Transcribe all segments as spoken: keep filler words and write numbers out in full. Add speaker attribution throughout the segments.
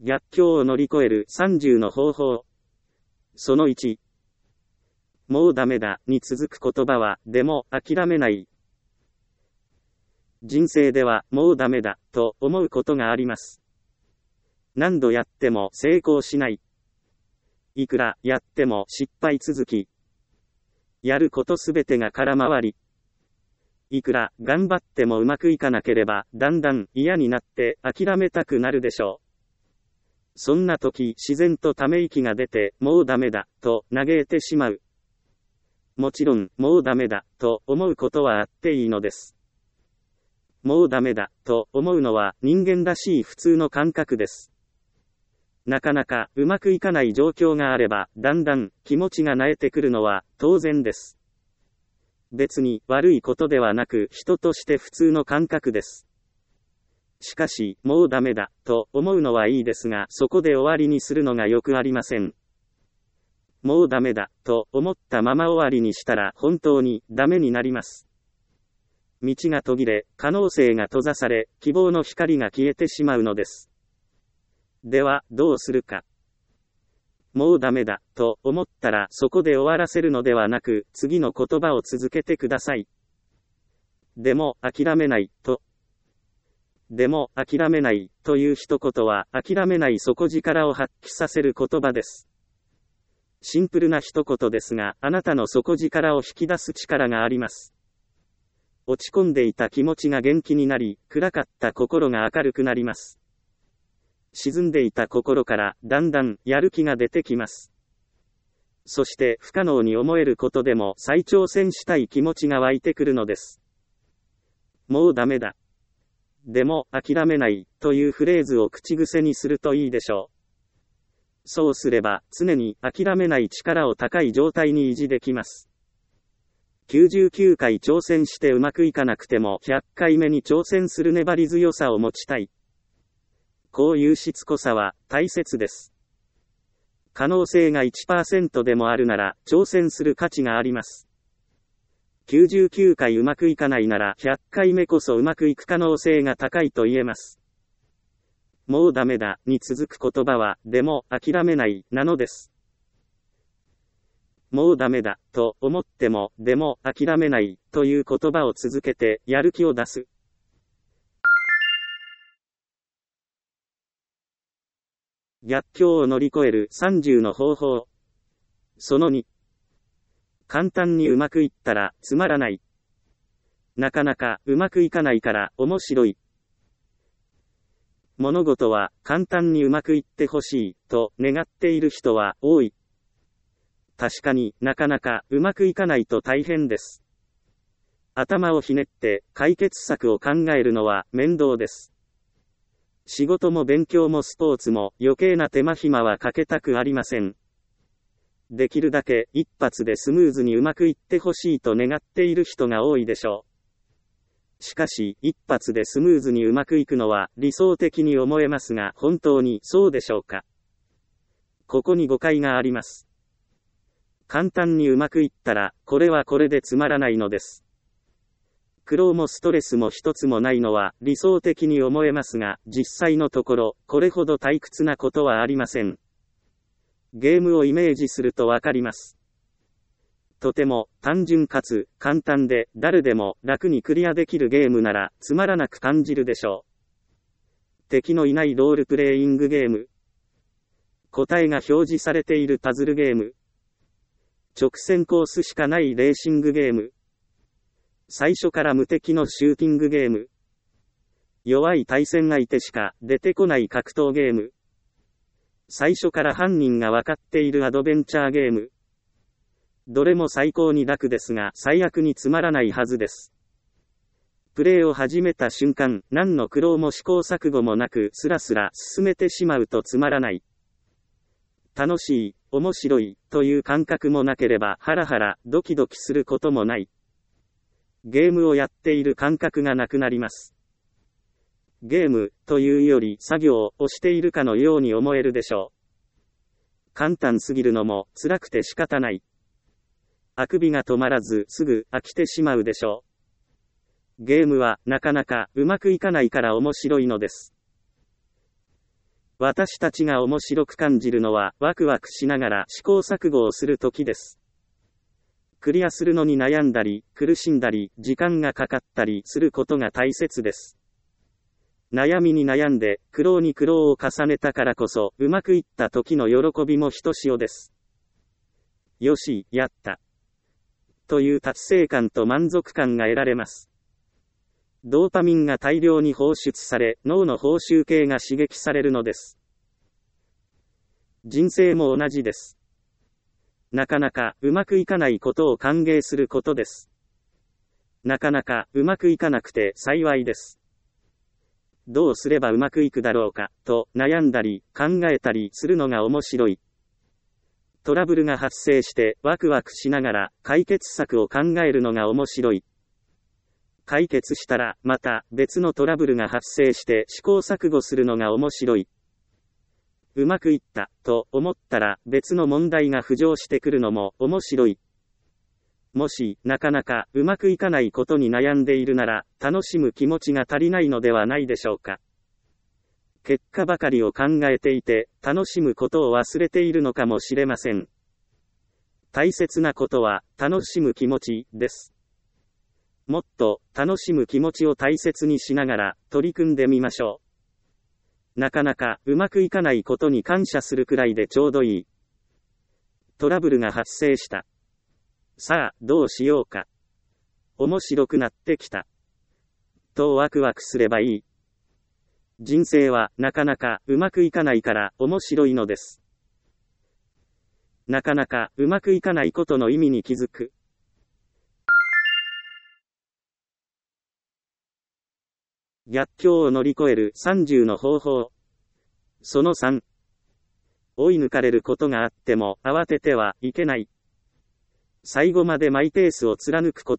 Speaker 1: 逆境を乗り越えるさんじゅうの方法。そのいち。もうダメだに続く言葉は、でも諦めない。人生ではもうダメだと思うことがあります。何度やっても成功しない。いくらやっても失敗続き。やることすべてが空回り。いくら頑張ってもうまくいかなければ、だんだん嫌になって諦めたくなるでしょう。そんな時、自然とため息が出て、もうダメだと嘆いてしまう。もちろん、もうダメだと思うことはあっていいのです。もうダメだと思うのは人間らしい普通の感覚です。なかなかうまくいかない状況があれば、だんだん気持ちが萎えてくるのは当然です。別に悪いことではなく、人として普通の感覚です。しかし、もうダメだと思うのはいいですが、そこで終わりにするのがよくありません。もうダメだと思ったまま終わりにしたら本当にダメになります。道が途切れ、可能性が閉ざされ、希望の光が消えてしまうのです。では、どうするか。もうダメだと思ったらそこで終わらせるのではなく、次の言葉を続けてください。でも諦めないと。でも諦めないという一言は、諦めない底力を発揮させる言葉です。シンプルな一言ですが、あなたの底力を引き出す力があります。落ち込んでいた気持ちが元気になり、暗かった心が明るくなります。沈んでいた心からだんだんやる気が出てきます。そして不可能に思えることでも再挑戦したい気持ちが湧いてくるのです。もうダメだ。でも諦めないというフレーズを口癖にするといいでしょう。そうすれば常に諦めない力を高い状態に維持できます。きゅうじゅうきゅうかい挑戦してうまくいかなくてもひゃっかいめに挑戦する粘り強さを持ちたい。こういうしつこさは大切です。可能性が いちパーセント でもあるなら挑戦する価値があります。きゅうじゅうきゅうかいうまくいかないならひゃっかいめこそうまくいく可能性が高いと言えます。もうダメだに続く言葉は、でも諦めないなのです。もうダメだと思っても、でも諦めないという言葉を続けてやる気を出す。逆境を乗り越えるさんじゅうの方法。そのに。簡単にうまくいったらつまらない。なかなかうまくいかないから面白い。物事は簡単にうまくいってほしいと願っている人は多い。確かになかなかうまくいかないと大変です。頭をひねって解決策を考えるのは面倒です。仕事も勉強もスポーツも余計な手間暇はかけたくありません。できるだけ一発でスムーズにうまくいってほしいと願っている人が多いでしょう。しかし、一発でスムーズにうまくいくのは理想的に思えますが、本当にそうでしょうか。ここに誤解があります。簡単にうまくいったら、これはこれでつまらないのです。苦労もストレスも一つもないのは理想的に思えますが、実際のところ、これほど退屈なことはありません。ゲームをイメージするとわかります。とても単純かつ簡単で誰でも楽にクリアできるゲームならつまらなく感じるでしょう。敵のいないロールプレイングゲーム。答えが表示されているパズルゲーム。直線コースしかないレーシングゲーム。最初から無敵のシューティングゲーム。弱い対戦相手しか出てこない格闘ゲーム。最初から犯人がわかっているアドベンチャーゲーム。どれも最高に楽ですが最悪につまらないはずです。プレイを始めた瞬間、何の苦労も試行錯誤もなくスラスラ進めてしまうとつまらない。楽しい、面白いという感覚もなければハラハラドキドキすることもない。ゲームをやっている感覚がなくなります。ゲームというより作業をしているかのように思えるでしょう。簡単すぎるのも辛くて仕方ない。あくびが止まらずすぐ飽きてしまうでしょう。ゲームはなかなかうまくいかないから面白いのです。 私たちが面白く感じるのは、ワクワクしながら試行錯誤をするときです。クリアするのに悩んだり、苦しんだり、時間がかかったりすることが大切です。悩みに悩んで、苦労に苦労を重ねたからこそ、うまくいった時の喜びもひとしおです。よし、やった。という達成感と満足感が得られます。ドーパミンが大量に放出され、脳の報酬系が刺激されるのです。人生も同じです。なかなかうまくいかないことを歓迎することです。なかなかうまくいかなくて幸いです。どうすればうまくいくだろうか、と悩んだり考えたりするのが面白い。トラブルが発生してワクワクしながら解決策を考えるのが面白い。解決したらまた別のトラブルが発生して試行錯誤するのが面白い。うまくいったと思ったら別の問題が浮上してくるのも面白い。もしなかなかうまくいかないことに悩んでいるなら楽しむ気持ちが足りないのではないでしょうか。結果ばかりを考えていて楽しむことを忘れているのかもしれません。大切なことは楽しむ気持ちです。もっと楽しむ気持ちを大切にしながら取り組んでみましょう。なかなかうまくいかないことに感謝するくらいでちょうどいい。トラブルが発生した。さあどうしようか。面白くなってきた。とワクワクすればいい。人生はなかなかうまくいかないから面白いのです。なかなかうまくいかないことの意味に気づく。逆境を乗り越えるさんじゅうの方法。そのさん。追い抜かれることがあっても慌ててはいけない。最後までマイペースを貫くこと。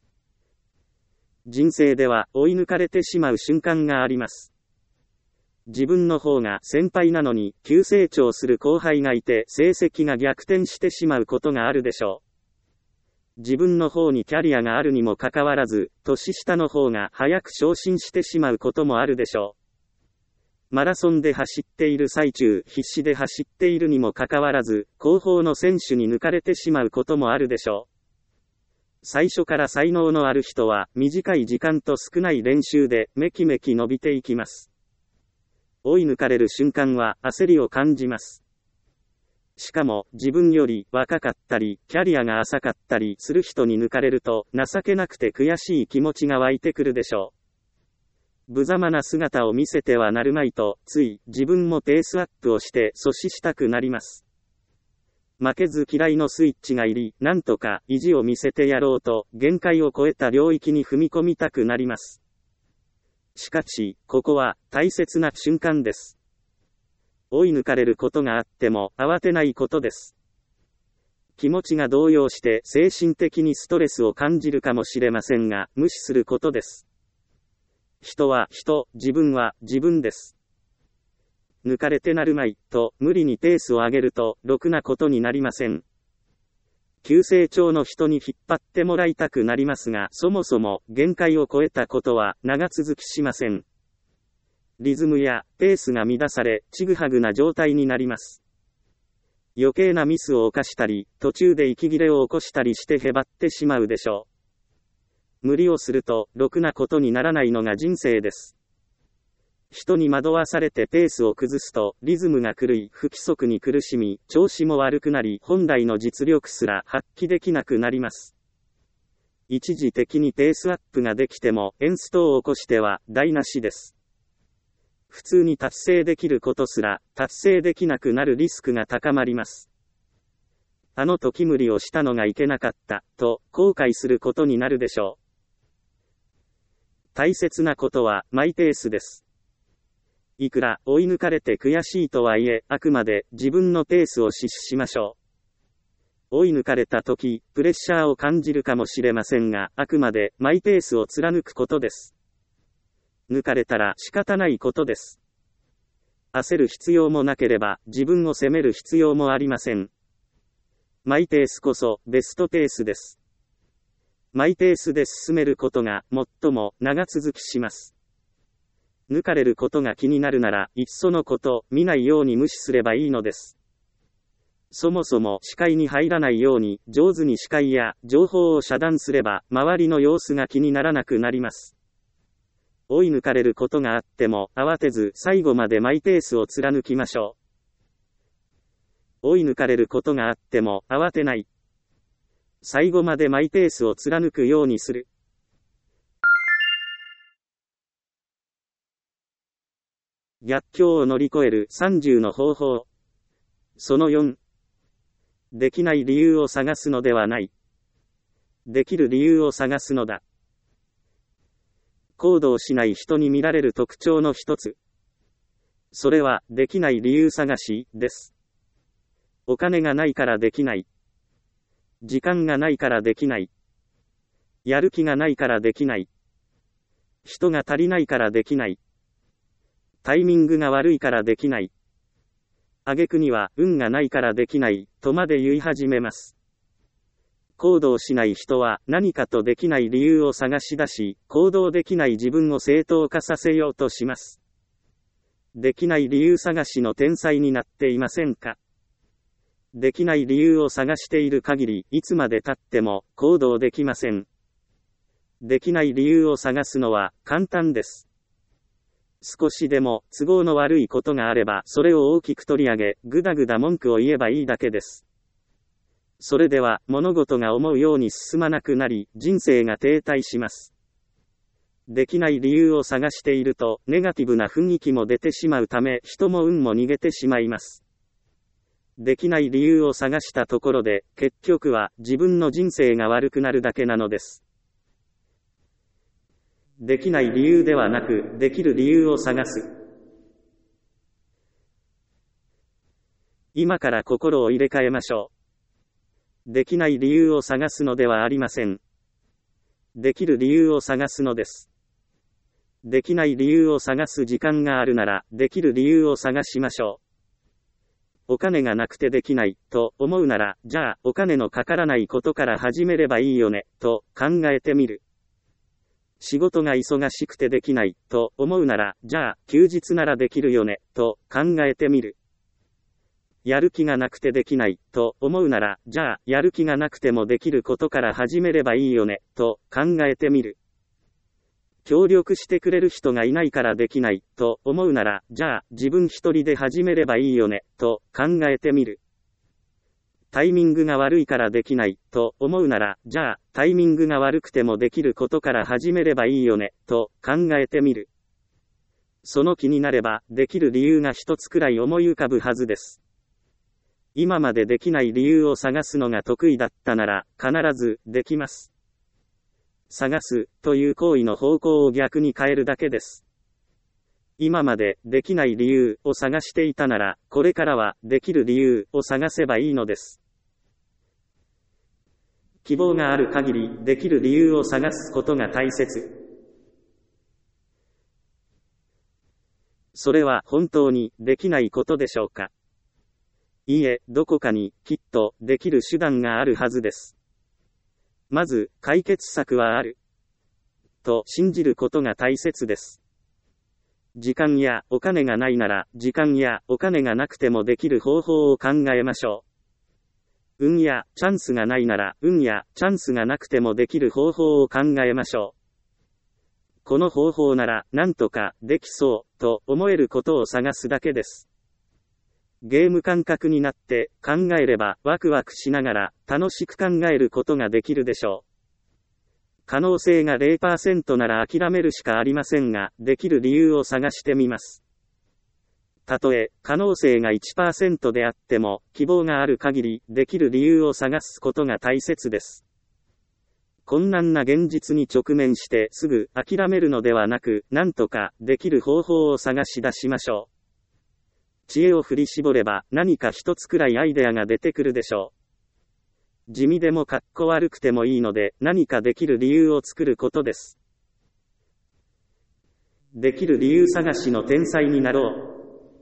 Speaker 1: 人生では追い抜かれてしまう瞬間があります。自分の方が先輩なのに急成長する後輩がいて成績が逆転してしまうことがあるでしょう。自分の方にキャリアがあるにもかかわらず、年下の方が早く昇進してしまうこともあるでしょう。マラソンで走っている最中、必死で走っているにもかかわらず、後方の選手に抜かれてしまうこともあるでしょう。最初から才能のある人は、短い時間と少ない練習でめきめき伸びていきます。追い抜かれる瞬間は焦りを感じます。しかも自分より若かったりキャリアが浅かったりする人に抜かれると情けなくて悔しい気持ちが湧いてくるでしょう。無様な姿を見せてはなるまいとつい自分もペースアップをして阻止したくなります。負けず嫌いのスイッチが入り、なんとか意地を見せてやろうと限界を超えた領域に踏み込みたくなります。しかしここは大切な瞬間です。追い抜かれることがあっても慌てないことです。気持ちが動揺して精神的にストレスを感じるかもしれませんが、無視することです。人は人、自分は自分です。抜かれてなるまい、と無理にペースを上げると、ろくなことになりません。急成長の人に引っ張ってもらいたくなりますが、そもそも限界を超えたことは長続きしません。リズムやペースが乱され、ちぐはぐな状態になります。余計なミスを犯したり、途中で息切れを起こしたりしてへばってしまうでしょう。無理をすると、ろくなことにならないのが人生です。人に惑わされてペースを崩すと、リズムが狂い、不規則に苦しみ、調子も悪くなり、本来の実力すら発揮できなくなります。一時的にペースアップができても、エンストを起こしては台無しです。普通に達成できることすら、達成できなくなるリスクが高まります。あの時無理をしたのがいけなかった、と後悔することになるでしょう。大切なことはマイペースです。いくら追い抜かれて悔しいとはいえ、あくまで自分のペースを死守しましょう。追い抜かれた時、プレッシャーを感じるかもしれませんが、あくまでマイペースを貫くことです。抜かれたら仕方ないことです。焦る必要もなければ、自分を責める必要もありません。マイペースこそベストペースです。マイペースで進めることが最も長続きします。 抜かれることが気になるなら、いっそのこと、見ないように無視すればいいのです。そもそも視界に入らないように、上手に視界や情報を遮断すれば、周りの様子が気にならなくなります。追い抜かれることがあっても、慌てず最後までマイペースを貫きましょう。追い抜かれることがあっても、慌てない。最後までマイペースを貫くようにする。逆境を乗り越えるさんじゅうの方法。そのよん。できない理由を探すのではない。できる理由を探すのだ。行動しない人に見られる特徴の一つ。それは、できない理由探し、です。お金がないからできない。時間がないからできない。やる気がないからできない。人が足りないからできない。タイミングが悪いからできない。挙句には、運がないからできない、とまで言い始めます。行動しない人は何かとできない理由を探し出し、行動できない自分を正当化させようとします。できない理由探しの天才になっていませんか？できない理由を探している限り、いつまで経っても行動できません。できない理由を探すのは簡単です。少しでも都合の悪いことがあれば、それを大きく取り上げ、ぐだぐだ文句を言えばいいだけです。それでは、物事が思うように進まなくなり、人生が停滞します。できない理由を探していると、ネガティブな雰囲気も出てしまうため、人も運も逃げてしまいます。できない理由を探したところで、結局は自分の人生が悪くなるだけなのです。できない理由ではなく、できる理由を探す。今から心を入れ替えましょう。できない理由を探すのではありません。できる理由を探すのです。できない理由を探す時間があるなら、できる理由を探しましょう。お金がなくてできない、と思うなら、じゃあ、お金のかからないことから始めればいいよね、と考えてみる。仕事が忙しくてできない、と思うなら、じゃあ、休日ならできるよね、と考えてみる。やる気がなくてできない、と思うなら、じゃあ、やる気がなくてもできることから始めればいいよね、と考えてみる。協力してくれる人がいないからできない、と思うなら、じゃあ、自分一人で始めればいいよね、と考えてみる。タイミングが悪いからできない、と思うなら、じゃあ、タイミングが悪くてもできることから始めればいいよね、と考えてみる。その気になれば、できる理由が一つくらい思い浮かぶはずです。今までできない理由を探すのが得意だったなら、必ず、できます。探す、という行為の方向を逆に変えるだけです。今まで、できない理由を探していたなら、これからは、できる理由を探せばいいのです。希望がある限り、できる理由を探すことが大切。それは本当に、できないことでしょうか？いいえ、どこかに、きっと、できる手段があるはずです。まず、解決策はある。と、信じることが大切です。時間やお金がないなら、時間やお金がなくてもできる方法を考えましょう。運やチャンスがないなら、運やチャンスがなくてもできる方法を考えましょう。この方法なら、なんとか、できそう、と思えることを探すだけです。ゲーム感覚になって考えればワクワクしながら楽しく考えることができるでしょう。可能性が ゼロパーセント なら諦めるしかありませんが、できる理由を探してみます。たとえ可能性が いちパーセント であっても、希望がある限りできる理由を探すことが大切です。困難な現実に直面してすぐ諦めるのではなく、なんとかできる方法を探し出しましょう。知恵を振り絞れば何か一つくらいアイデアが出てくるでしょう。地味でもかっこ悪くてもいいので何かできる理由を作ることです。できる理由探しの天才になろう。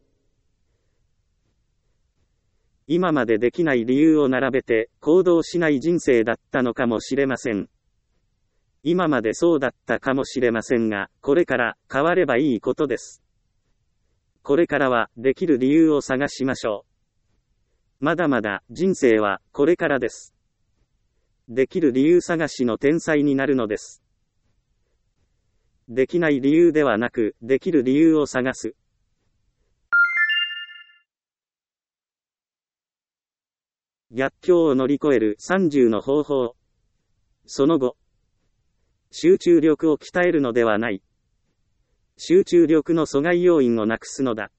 Speaker 1: 今までできない理由を並べて行動しない人生だったのかもしれません。 今までそうだったかもしれませんが、これから変わればいいことです。これからはできる理由を探しましょう。まだまだ人生はこれからです。できる理由探しの天才になるのです。できない理由ではなく、できる理由を探す。逆境を乗り越えるさんじゅうの方法。その後、集中力を鍛えるのではない。集中力の阻害要因をなくすのだ。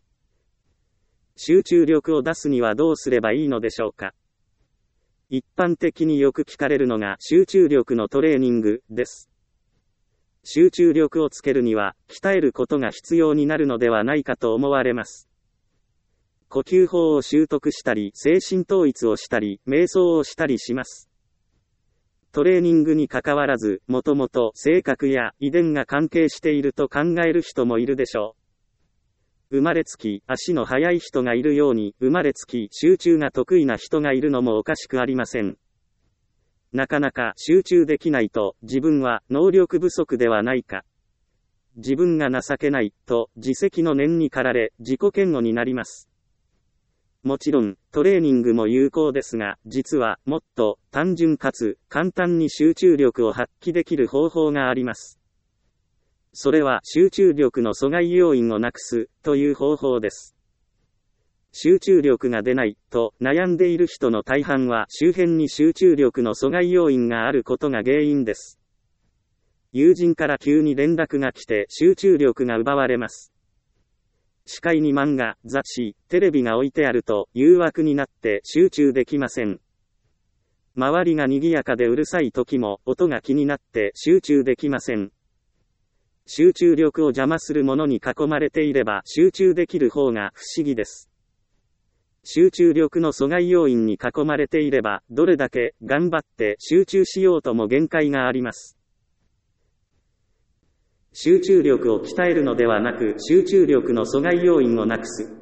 Speaker 1: 集中力を出すにはどうすればいいのでしょうか。一般的によく聞かれるのが集中力のトレーニングです。集中力をつけるには鍛えることが必要になるのではないかと思われます。呼吸法を習得したり、精神統一をしたり、瞑想をしたりします。トレーニングに関わらず、もともと性格や遺伝が関係していると考える人もいるでしょう。生まれつき足の速い人がいるように、生まれつき集中が得意な人がいるのもおかしくありません。なかなか集中できないと、自分は能力不足ではないか。自分が情けないと、自責の念に駆られ、自己嫌悪になります。もちろん、トレーニングも有効ですが、実は、もっと、単純かつ、簡単に集中力を発揮できる方法があります。それは、集中力の阻害要因をなくす、という方法です。集中力が出ない、と、悩んでいる人の大半は、周辺に集中力の阻害要因があることが原因です。友人から急に連絡が来て、集中力が奪われます。視界に漫画、雑誌、テレビが置いてあると誘惑になって集中できません。周りが賑やかでうるさい時も音が気になって集中できません。集中力を邪魔するものに囲まれていれば集中できる方が不思議です。集中力の阻害要因に囲まれていればどれだけ頑張って集中しようとも限界があります。集中力を鍛えるのではなく、集中力の阻害要因をなくす。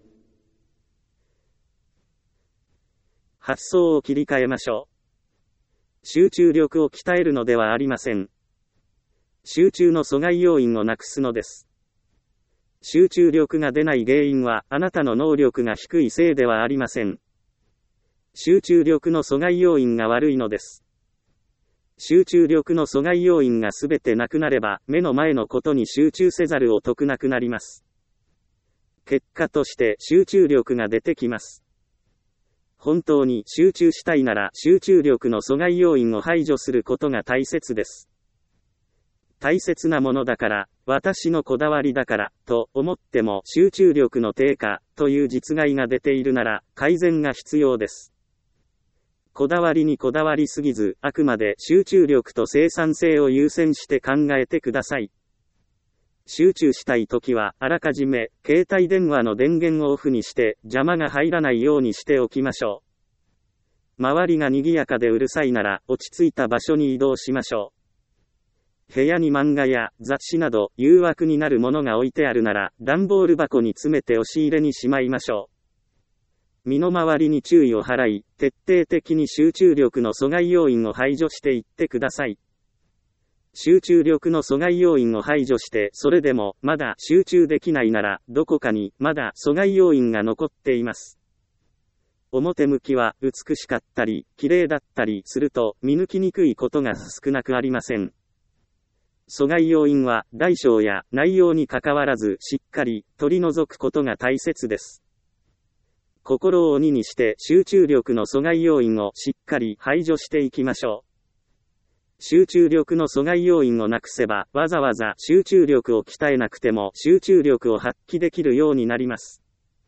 Speaker 1: 発想を切り替えましょう。集中力を鍛えるのではありません。集中の阻害要因をなくすのです。集中力が出ない原因は、あなたの能力が低いせいではありません。集中力の阻害要因が悪いのです。集中力の阻害要因がすべてなくなれば、目の前のことに集中せざるを得なくなります。結果として集中力が出てきます。本当に集中したいなら、集中力の阻害要因を排除することが大切です。大切なものだから、私のこだわりだから、と思っても集中力の低下、という実害が出ているなら、改善が必要です。こだわりにこだわりすぎず、あくまで集中力と生産性を優先して考えてください。集中したいときは、あらかじめ、携帯電話の電源をオフにして、邪魔が入らないようにしておきましょう。周りが賑やかでうるさいなら、落ち着いた場所に移動しましょう。部屋に漫画や雑誌など、誘惑になるものが置いてあるなら、段ボール箱に詰めて押し入れにしまいましょう。身の回りに注意を払い、徹底的に集中力の阻害要因を排除していってください。集中力の阻害要因を排除して、それでも、まだ集中できないなら、どこかに、まだ阻害要因が残っています。表向きは、美しかったり、綺麗だったりすると、見抜きにくいことが少なくありません。阻害要因は、大小や内容に関わらず、しっかり、取り除くことが大切です。心を鬼にして集中力の阻害要因をしっかり排除していきましょう。集中力の阻害要因をなくせば、わざわざ集中力を鍛えなくても集中力を発揮できるようになります。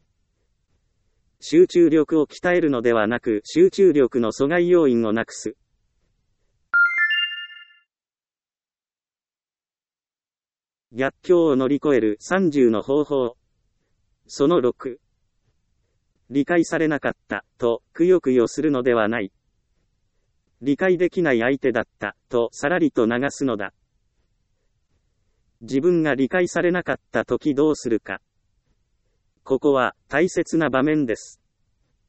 Speaker 1: 集中力を鍛えるのではなく、集中力の阻害要因をなくす。逆境を乗り越えるさんじゅうの方法。そのろく。理解されなかった、と、くよくよするのではない。理解できない相手だった、と、さらりと流すのだ。自分が理解されなかったときどうするか。ここは、大切な場面です。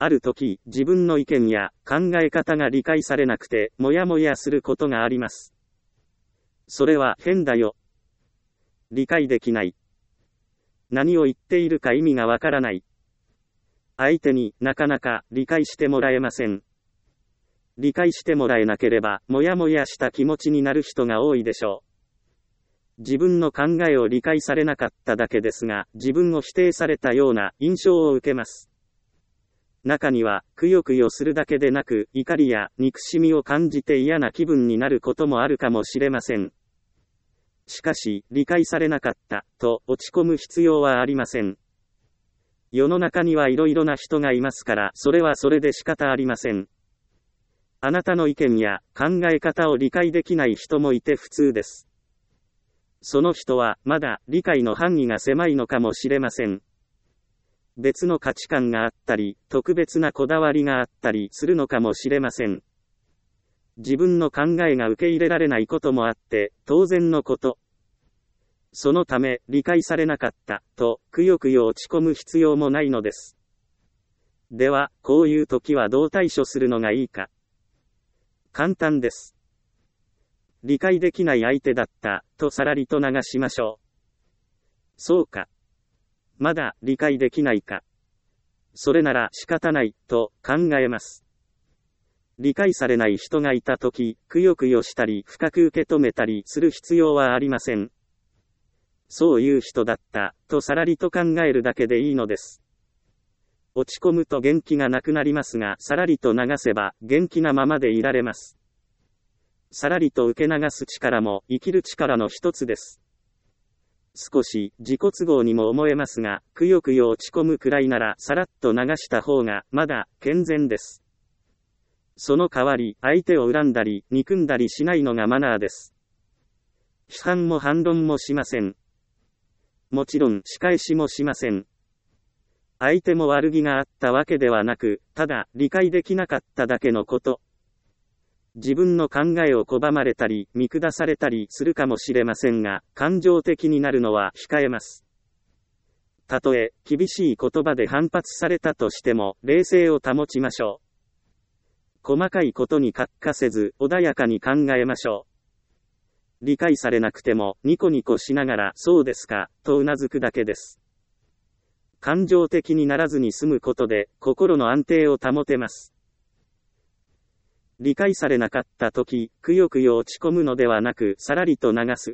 Speaker 1: ある時、自分の意見や考え方が理解されなくて、もやもやすることがあります。それは変だよ。理解できない。何を言っているか意味がわからない。相手になかなか理解してもらえません。理解してもらえなければ、もやもやした気持ちになる人が多いでしょう。自分の考えを理解されなかっただけですが、自分を否定されたような印象を受けます。中には、くよくよするだけでなく、怒りや憎しみを感じて嫌な気分になることもあるかもしれません。しかし、理解されなかった、と落ち込む必要はありません。世の中にはいろいろな人がいますから、それはそれで仕方ありません。あなたの意見や考え方を理解できない人もいて普通です。その人は、まだ理解の範囲が狭いのかもしれません。別の価値観があったり、特別なこだわりがあったりするのかもしれません。自分の考えが受け入れられないこともあって、当然のこと。そのため、理解されなかった、と、くよくよ落ち込む必要もないのです。では、こういう時はどう対処するのがいいか。簡単です。理解できない相手だった、とさらりと流しましょう。そうか。まだ理解できないか。それなら仕方ない、と考えます。理解されない人がいたとき、くよくよしたり深く受け止めたりする必要はありません。そういう人だった、とさらりと考えるだけでいいのです。落ち込むと元気がなくなりますが、さらりと流せば元気なままでいられます。さらりと受け流す力も生きる力の一つです。少し自己都合にも思えますが、くよくよ落ち込むくらいならさらっと流した方がまだ健全です。その代わり、相手を恨んだり憎んだりしないのがマナーです。批判も反論もしません。もちろん仕返しもしません。相手も悪気があったわけではなく、ただ理解できなかっただけのこと。自分の考えを拒まれたり見下されたりするかもしれませんが、感情的になるのは控えます。たとえ厳しい言葉で反発されたとしても冷静を保ちましょう。細かいことにかっかせず穏やかに考えましょう。理解されなくてもニコニコしながらそうですかとうなずくだけです。感情的にならずに済むことで心の安定を保てます。理解されなかったとき、くよくよ落ち込むのではなく、さらりと流す。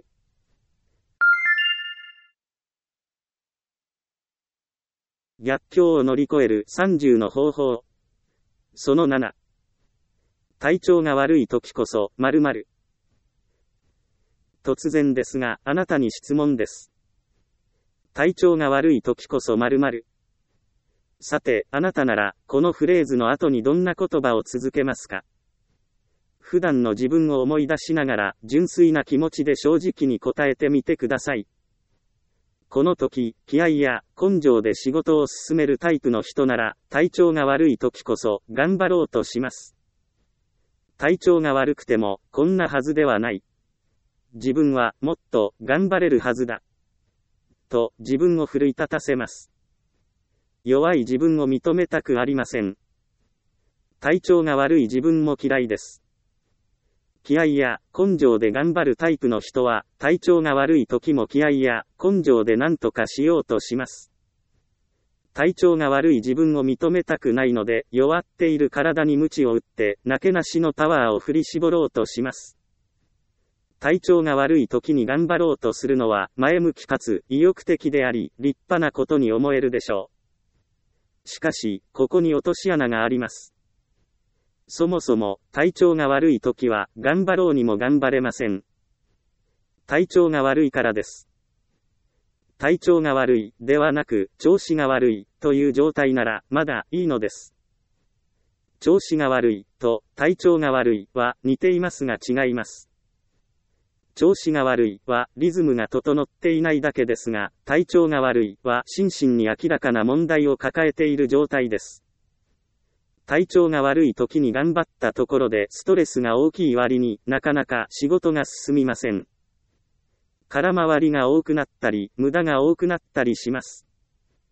Speaker 1: 逆境を乗り越えるさんじゅうの方法。そのなな。体調が悪いときこそ、〇〇。突然ですが、あなたに質問です。体調が悪いときこそ〇〇。さて、あなたなら、このフレーズの後にどんな言葉を続けますか？普段の自分を思い出しながら、純粋な気持ちで正直に答えてみてください。この時、気合や根性で仕事を進めるタイプの人なら、体調が悪い時こそ、頑張ろうとします。体調が悪くても、こんなはずではない。自分は、もっと、頑張れるはずだ。と、自分を奮い立たせます。弱い自分を認めたくありません。体調が悪い自分も嫌いです。気合や根性で頑張るタイプの人は、体調が悪い時も気合や根性で何とかしようとします。体調が悪い自分を認めたくないので、弱っている体に鞭を打って、なけなしのパワーを振り絞ろうとします。体調が悪い時に頑張ろうとするのは、前向きかつ意欲的であり、立派なことに思えるでしょう。しかし、ここに落とし穴があります。そもそも、体調が悪い時は、頑張ろうにも頑張れません。体調が悪いからです。体調が悪い、ではなく、調子が悪い、という状態なら、まだ、いいのです。調子が悪い、と、体調が悪い、は、似ていますが違います。調子が悪い、は、リズムが整っていないだけですが、体調が悪い、は、心身に明らかな問題を抱えている状態です。体調が悪い時に頑張ったところでストレスが大きい割になかなか仕事が進みません。空回りが多くなったり、無駄が多くなったりします。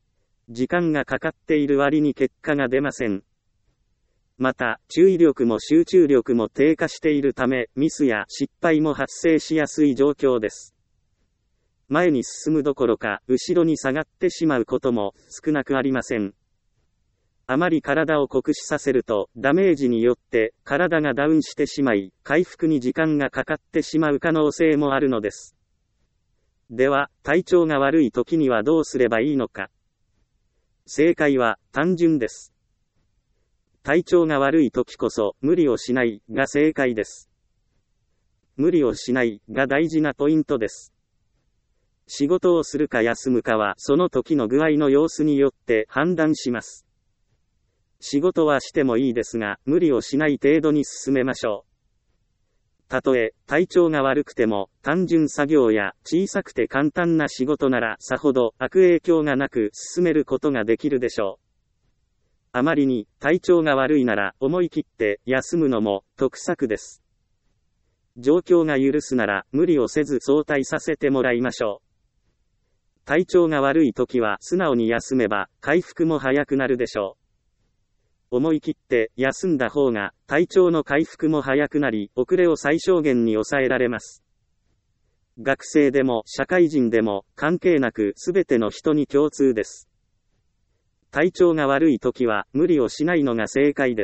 Speaker 1: 時間がかかっている割に結果が出ません。また、注意力も集中力も低下しているため、ミスや失敗も発生しやすい状況です。前に進むどころか、後ろに下がってしまうことも少なくありません。あまり体を酷使させると、ダメージによって体がダウンしてしまい、回復に時間がかかってしまう可能性もあるのです。では、体調が悪い時にはどうすればいいのか。正解は単純です。体調が悪い時こそ無理をしないが正解です。無理をしないが大事なポイントです。仕事をするか休むかはその時の具合の様子によって判断します。仕事はしてもいいですが、無理をしない程度に進めましょう。たとえ体調が悪くても、単純作業や小さくて簡単な仕事ならさほど悪影響がなく進めることができるでしょう。あまりに体調が悪いなら思い切って休むのも得策です。状況が許すなら無理をせず早退させてもらいましょう。体調が悪い時は素直に休めば回復も早くなるでしょう。思い切って休んだ方が体調の回復も早くなり、遅れを最小限に抑えられます。学生でも社会人でも関係なくすべての人に共通です。体調が悪い時は無理をしないのが正解です。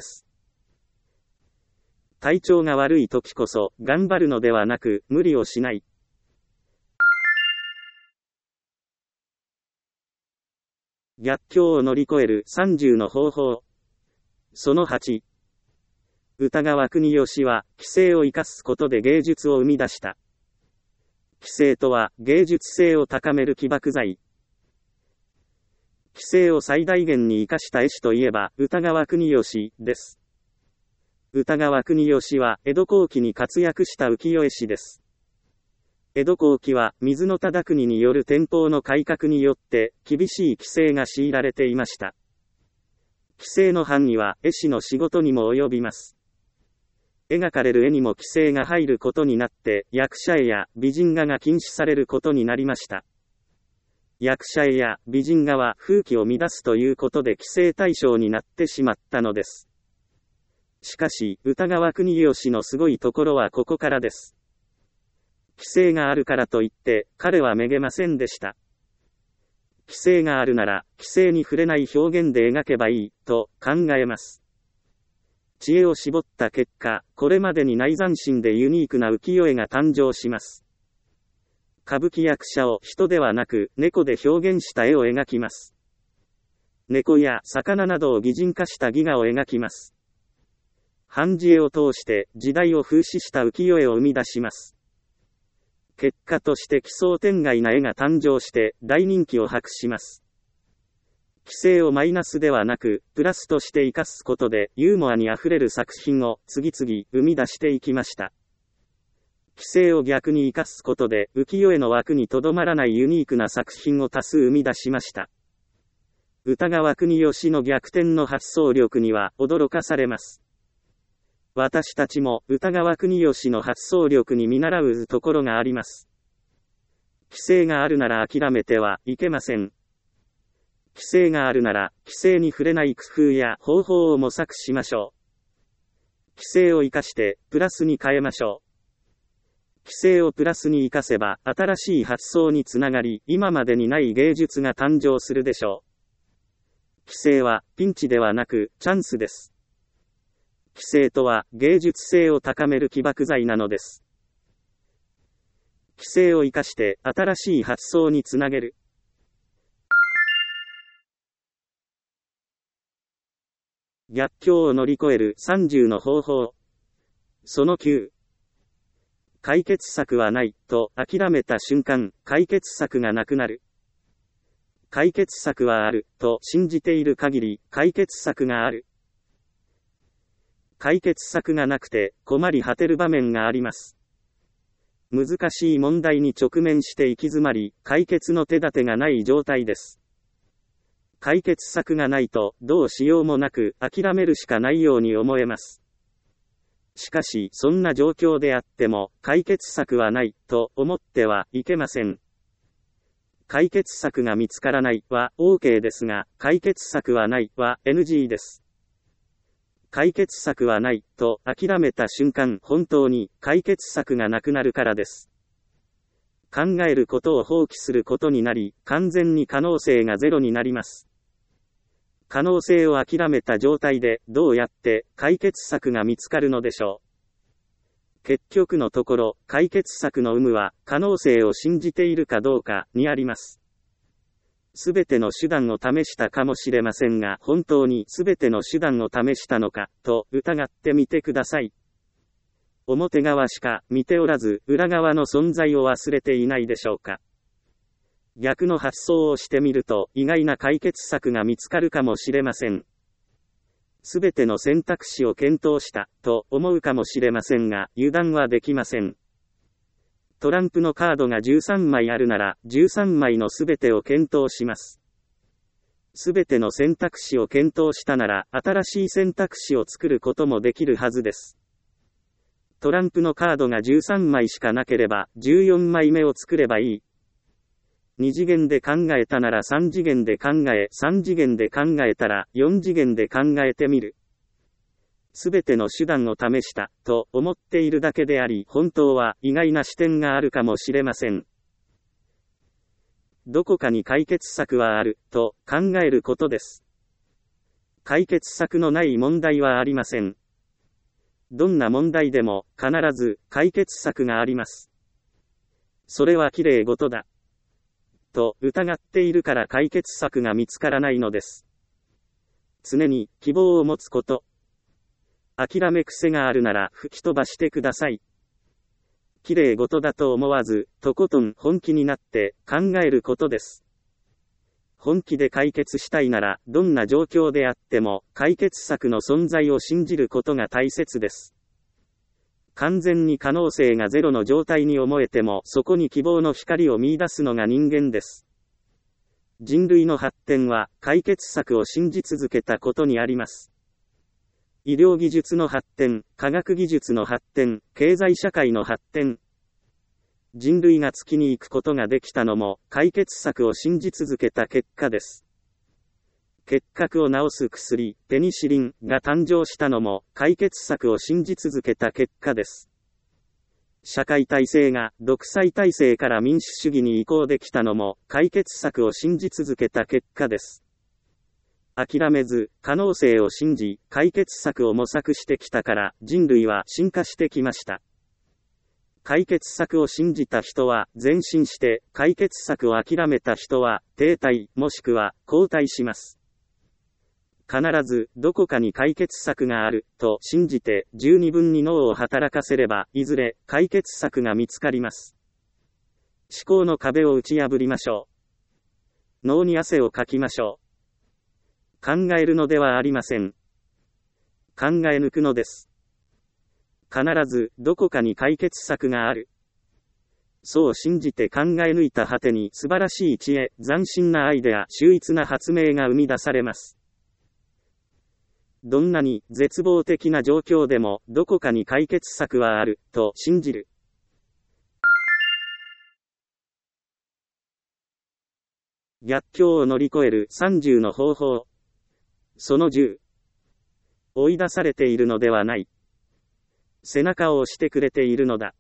Speaker 1: 体調が悪い時こそ頑張るのではなく無理をしない。逆境を乗り越えるさんじゅうの方法。そのはち。歌川国芳は、規制を生かすことで芸術を生み出した。規制とは、芸術性を高める起爆剤。規制を最大限に生かした絵師といえば、歌川国芳です。歌川国芳は、江戸後期に活躍した浮世絵師です。江戸後期は、水野忠国による天保の改革によって、厳しい規制が強いられていました。規制の範囲は、絵師の仕事にも及びます。描かれる絵にも規制が入ることになって、役者絵や美人画が禁止されることになりました。役者絵や美人画は風紀を乱すということで規制対象になってしまったのです。しかし、歌川国芳のすごいところはここからです。規制があるからといって、彼はめげませんでした。規制があるなら、規制に触れない表現で描けばいい、と考えます。知恵を絞った結果、これまでにない斬新でユニークな浮世絵が誕生します。歌舞伎役者を人ではなく、猫で表現した絵を描きます。猫や魚などを擬人化した戯画を描きます。判じ絵を通して時代を風刺した浮世絵を生み出します。結果として奇想天外な絵が誕生して大人気を博します。規制をマイナスではなく、プラスとして生かすことでユーモアにあふれる作品を次々生み出していきました。規制を逆に生かすことで浮世絵の枠にとどまらないユニークな作品を多数生み出しました。歌川国芳の逆転の発想力には驚かされます。私たちも歌川国芳の発想力に見習うところがあります。規制があるなら諦めてはいけません。規制があるなら、規制に触れない工夫や方法を模索しましょう。規制を生かして、プラスに変えましょう。規制をプラスに生かせば、新しい発想につながり、今までにない芸術が誕生するでしょう。規制は、ピンチではなく、チャンスです。規制とは、芸術性を高める起爆剤なのです。規制を生かして、新しい発想につなげる。逆境を乗り越えるさんじゅうの方法。そのきゅう。解決策はない、と諦めた瞬間、解決策がなくなる。解決策はある、と信じている限り、解決策がある。解決策がなくて、困り果てる場面があります。難しい問題に直面して行き詰まり、解決の手立てがない状態です。解決策がないと、どうしようもなく、諦めるしかないように思えます。しかし、そんな状況であっても、解決策はない、と思ってはいけません。 解決策が見つからないは OK ですが、解決策はないは エヌジー です。解決策はないと諦めた瞬間、本当に解決策がなくなるからです。考えることを放棄することになり、完全に可能性がゼロになります。可能性を諦めた状態でどうやって解決策が見つかるのでしょう。結局のところ、解決策の有無は可能性を信じているかどうかにあります。すべての手段を試したかもしれませんが、本当にすべての手段を試したのか、と疑ってみてください。表側しか見ておらず、裏側の存在を忘れていないでしょうか。逆の発想をしてみると、意外な解決策が見つかるかもしれません。すべての選択肢を検討した、と思うかもしれませんが、油断はできません。トランプのカードがじゅうさんまいあるなら、じゅうさんまいのすべてを検討します。すべての選択肢を検討したなら、新しい選択肢を作ることもできるはずです。トランプのカードがじゅうさんまいしかなければ、じゅうよんまいめを作ればいい。に次元で考えたならさん次元で考え、さん次元で考えたらよん次元で考えてみる。すべての手段を試した、と思っているだけであり、本当は意外な視点があるかもしれません。どこかに解決策はある、と考えることです。解決策のない問題はありません。どんな問題でも必ず解決策があります。それは綺麗事だ。と疑っているから解決策が見つからないのです。常に希望を持つこと。諦め癖があるなら吹き飛ばしてください。綺麗事だと思わず、とことん本気になって考えることです。本気で解決したいなら、どんな状況であっても解決策の存在を信じることが大切です。完全に可能性がゼロの状態に思えても、そこに希望の光を見出すのが人間です。人類の発展は、解決策を信じ続けたことにあります。医療技術の発展、科学技術の発展、経済社会の発展。人類が月に行くことができたのも、解決策を信じ続けた結果です。結核を治す薬、ペニシリンが誕生したのも、解決策を信じ続けた結果です。社会体制が独裁体制から民主主義に移行できたのも、解決策を信じ続けた結果です。諦めず、可能性を信じ、解決策を模索してきたから、人類は進化してきました。解決策を信じた人は前進して、解決策を諦めた人は停滞、もしくは後退します。必ずどこかに解決策があると信じて十二分に脳を働かせればいずれ解決策が見つかります。思考の壁を打ち破りましょう。脳に汗をかきましょう。考えるのではありません。考え抜くのです。必ずどこかに解決策がある。そう信じて考え抜いた果てに素晴らしい知恵、斬新なアイデア、秀逸な発明が生み出されます。どんなに絶望的な状況でもどこかに解決策はあると信じる。逆境を乗り越えるさんじゅうの方法。そのじゅう。追い出されているのではない。背中を押してくれているのだ。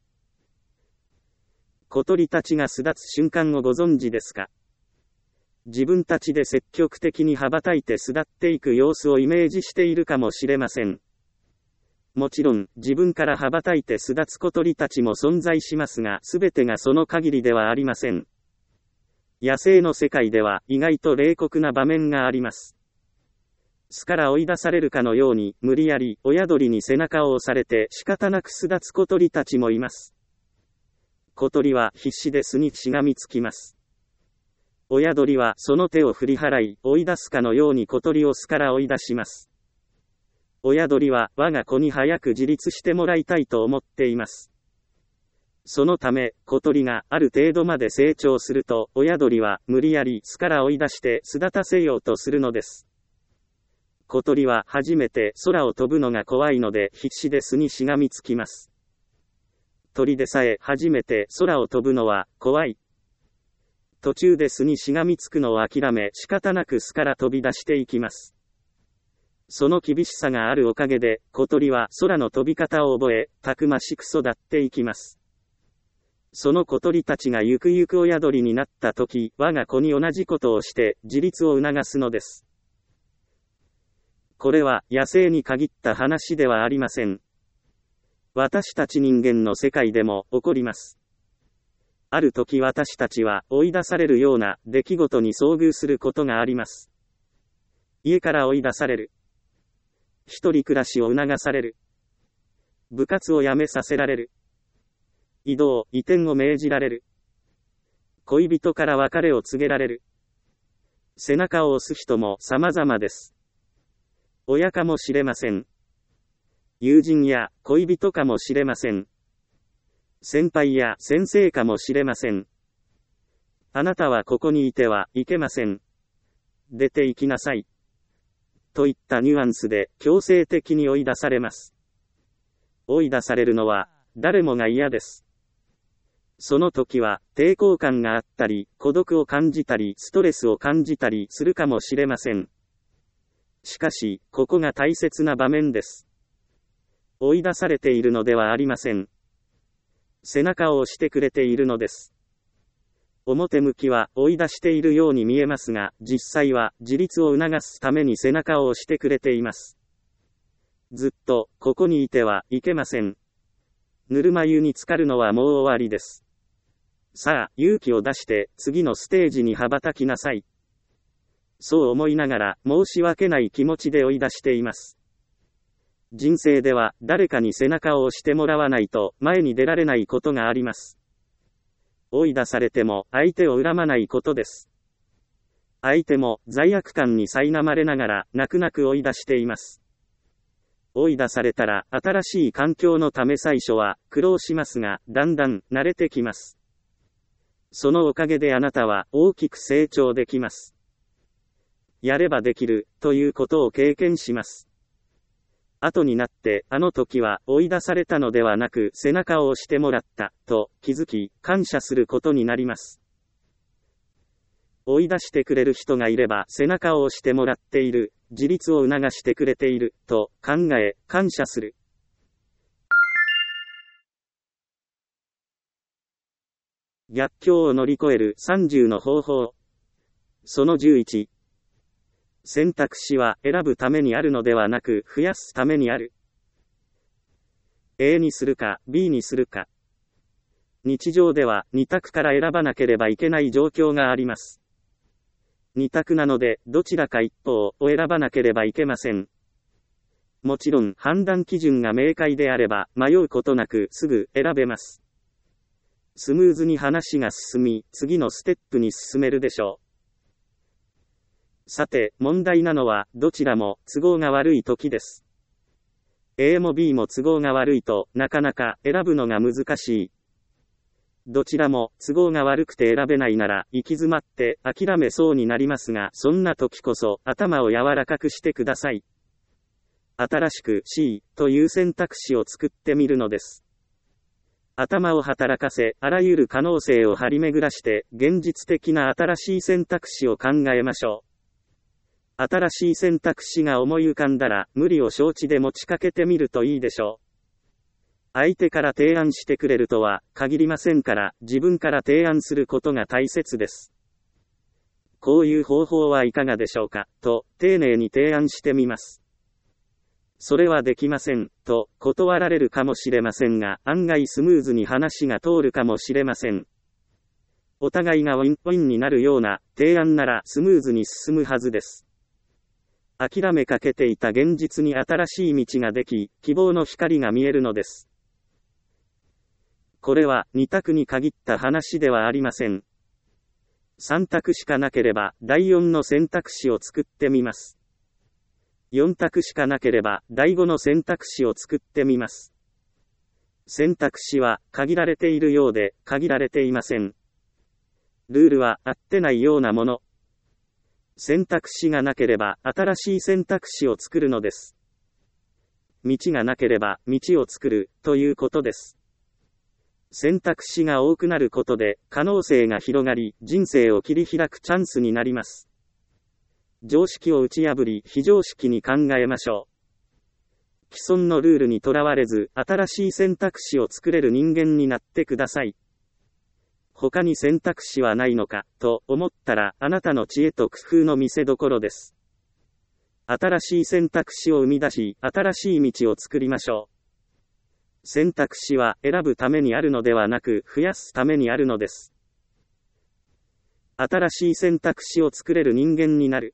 Speaker 1: 小鳥たちが巣立つ瞬間をご存知ですか？自分たちで積極的に羽ばたいて巣立っていく様子をイメージしているかもしれません。もちろん、自分から羽ばたいて巣立つ小鳥たちも存在しますが、すべてがその限りではありません。野生の世界では意外と冷酷な場面があります。巣から追い出されるかのように、無理やり親鳥に背中を押されて仕方なく巣立つ小鳥たちもいます。小鳥は必死で巣にしがみつきます。親鳥はその手を振り払い、追い出すかのように小鳥を巣から追い出します。親鳥は我が子に早く自立してもらいたいと思っています。そのため、小鳥がある程度まで成長すると、親鳥は無理やり巣から追い出して巣立たせようとするのです。小鳥は初めて空を飛ぶのが怖いので必死で巣にしがみつきます。鳥でさえ初めて空を飛ぶのは怖い。 途中で巣にしがみつくのを諦め仕方なく巣から飛び出していきます。その厳しさがあるおかげで、小鳥は空の飛び方を覚え、たくましく育っていきます。その小鳥たちがゆくゆく親鳥になったとき、我が子に同じことをして自立を促すのです。これは野生に限った話ではありません。私たち人間の世界でも起こります。ある時私たちは追い出されるような出来事に遭遇することがあります。家から追い出される。一人暮らしを促される。部活を辞めさせられる。異動、移転を命じられる。恋人から別れを告げられる。背中を押す人も様々です。親かもしれません。友人や恋人かもしれません。先輩や先生かもしれません。あなたはここにいてはいけません。出て行きなさい。といったニュアンスで強制的に追い出されます。追い出されるのは誰もが嫌です。その時は抵抗感があったり、孤独を感じたり、ストレスを感じたりするかもしれません。しかし、ここが大切な場面です。追い出されているのではありません。背中を押してくれているのです。表向きは追い出しているように見えますが、実際は自立を促すために背中を押してくれています。ずっと、ここにいてはいけません。ぬるま湯に浸かるのはもう終わりです。さあ、勇気を出して、次のステージに羽ばたきなさい。そう思いながら、申し訳ない気持ちで追い出しています。人生では、誰かに背中を押してもらわないと、前に出られないことがあります。追い出されても、相手を恨まないことです。相手も、罪悪感に苛まれながら、泣く泣く追い出しています。追い出されたら、新しい環境のため最初は、苦労しますが、だんだん、慣れてきます。そのおかげであなたは、大きく成長できます。やればできる、ということを経験します。後になって、あの時は追い出されたのではなく背中を押してもらった、と気づき、感謝することになります。追い出してくれる人がいれば背中を押してもらっている、自立を促してくれている、と考え、感謝する。逆境を乗り越えるさんじゅうの方法。そのじゅういち。選択肢は選ぶためにあるのではなく増やすためにある。A にするか B にするか。日常ではに択から選ばなければいけない状況があります。に択なのでどちらか一方を選ばなければいけません。もちろん判断基準が明快であれば迷うことなくすぐ選べます。スムーズに話が進み次のステップに進めるでしょう。さて、問題なのは、どちらも都合が悪い時です。A も B も都合が悪いと、なかなか選ぶのが難しい。どちらも都合が悪くて選べないなら、行き詰まって諦めそうになりますが、そんな時こそ頭を柔らかくしてください。新しく C という選択肢を作ってみるのです。頭を働かせ、あらゆる可能性を張り巡らして、現実的な新しい選択肢を考えましょう。新しい選択肢が思い浮かんだら、無理を承知で持ちかけてみるといいでしょう。相手から提案してくれるとは限りませんから、自分から提案することが大切です。こういう方法はいかがでしょうか、と、丁寧に提案してみます。それはできません、と、断られるかもしれませんが、案外スムーズに話が通るかもしれません。お互いがウィンウィンになるような提案ならスムーズに進むはずです。諦めかけていた現実に新しい道ができ、希望の光が見えるのです。これはに択に限った話ではありません。さん択しかなければ、だいよんの選択肢を作ってみます。よん択しかなければ、だいごの選択肢を作ってみます。選択肢は限られているようで、限られていません。ルールは合ってないようなもの。選択肢がなければ新しい選択肢を作るのです。道がなければ道を作るということです。 選択肢が多くなることで可能性が広がり、人生を切り開くチャンスになります。常識を打ち破り、非常識に考えましょう。既存のルールにとらわれず、新しい選択肢を作れる人間になってください。他に選択肢はないのか、と思ったら、あなたの知恵と工夫の見せ所です。新しい選択肢を生み出し、新しい道を作りましょう。選択肢は選ぶためにあるのではなく、増やすためにあるのです。新しい選択肢を作れる人間になる。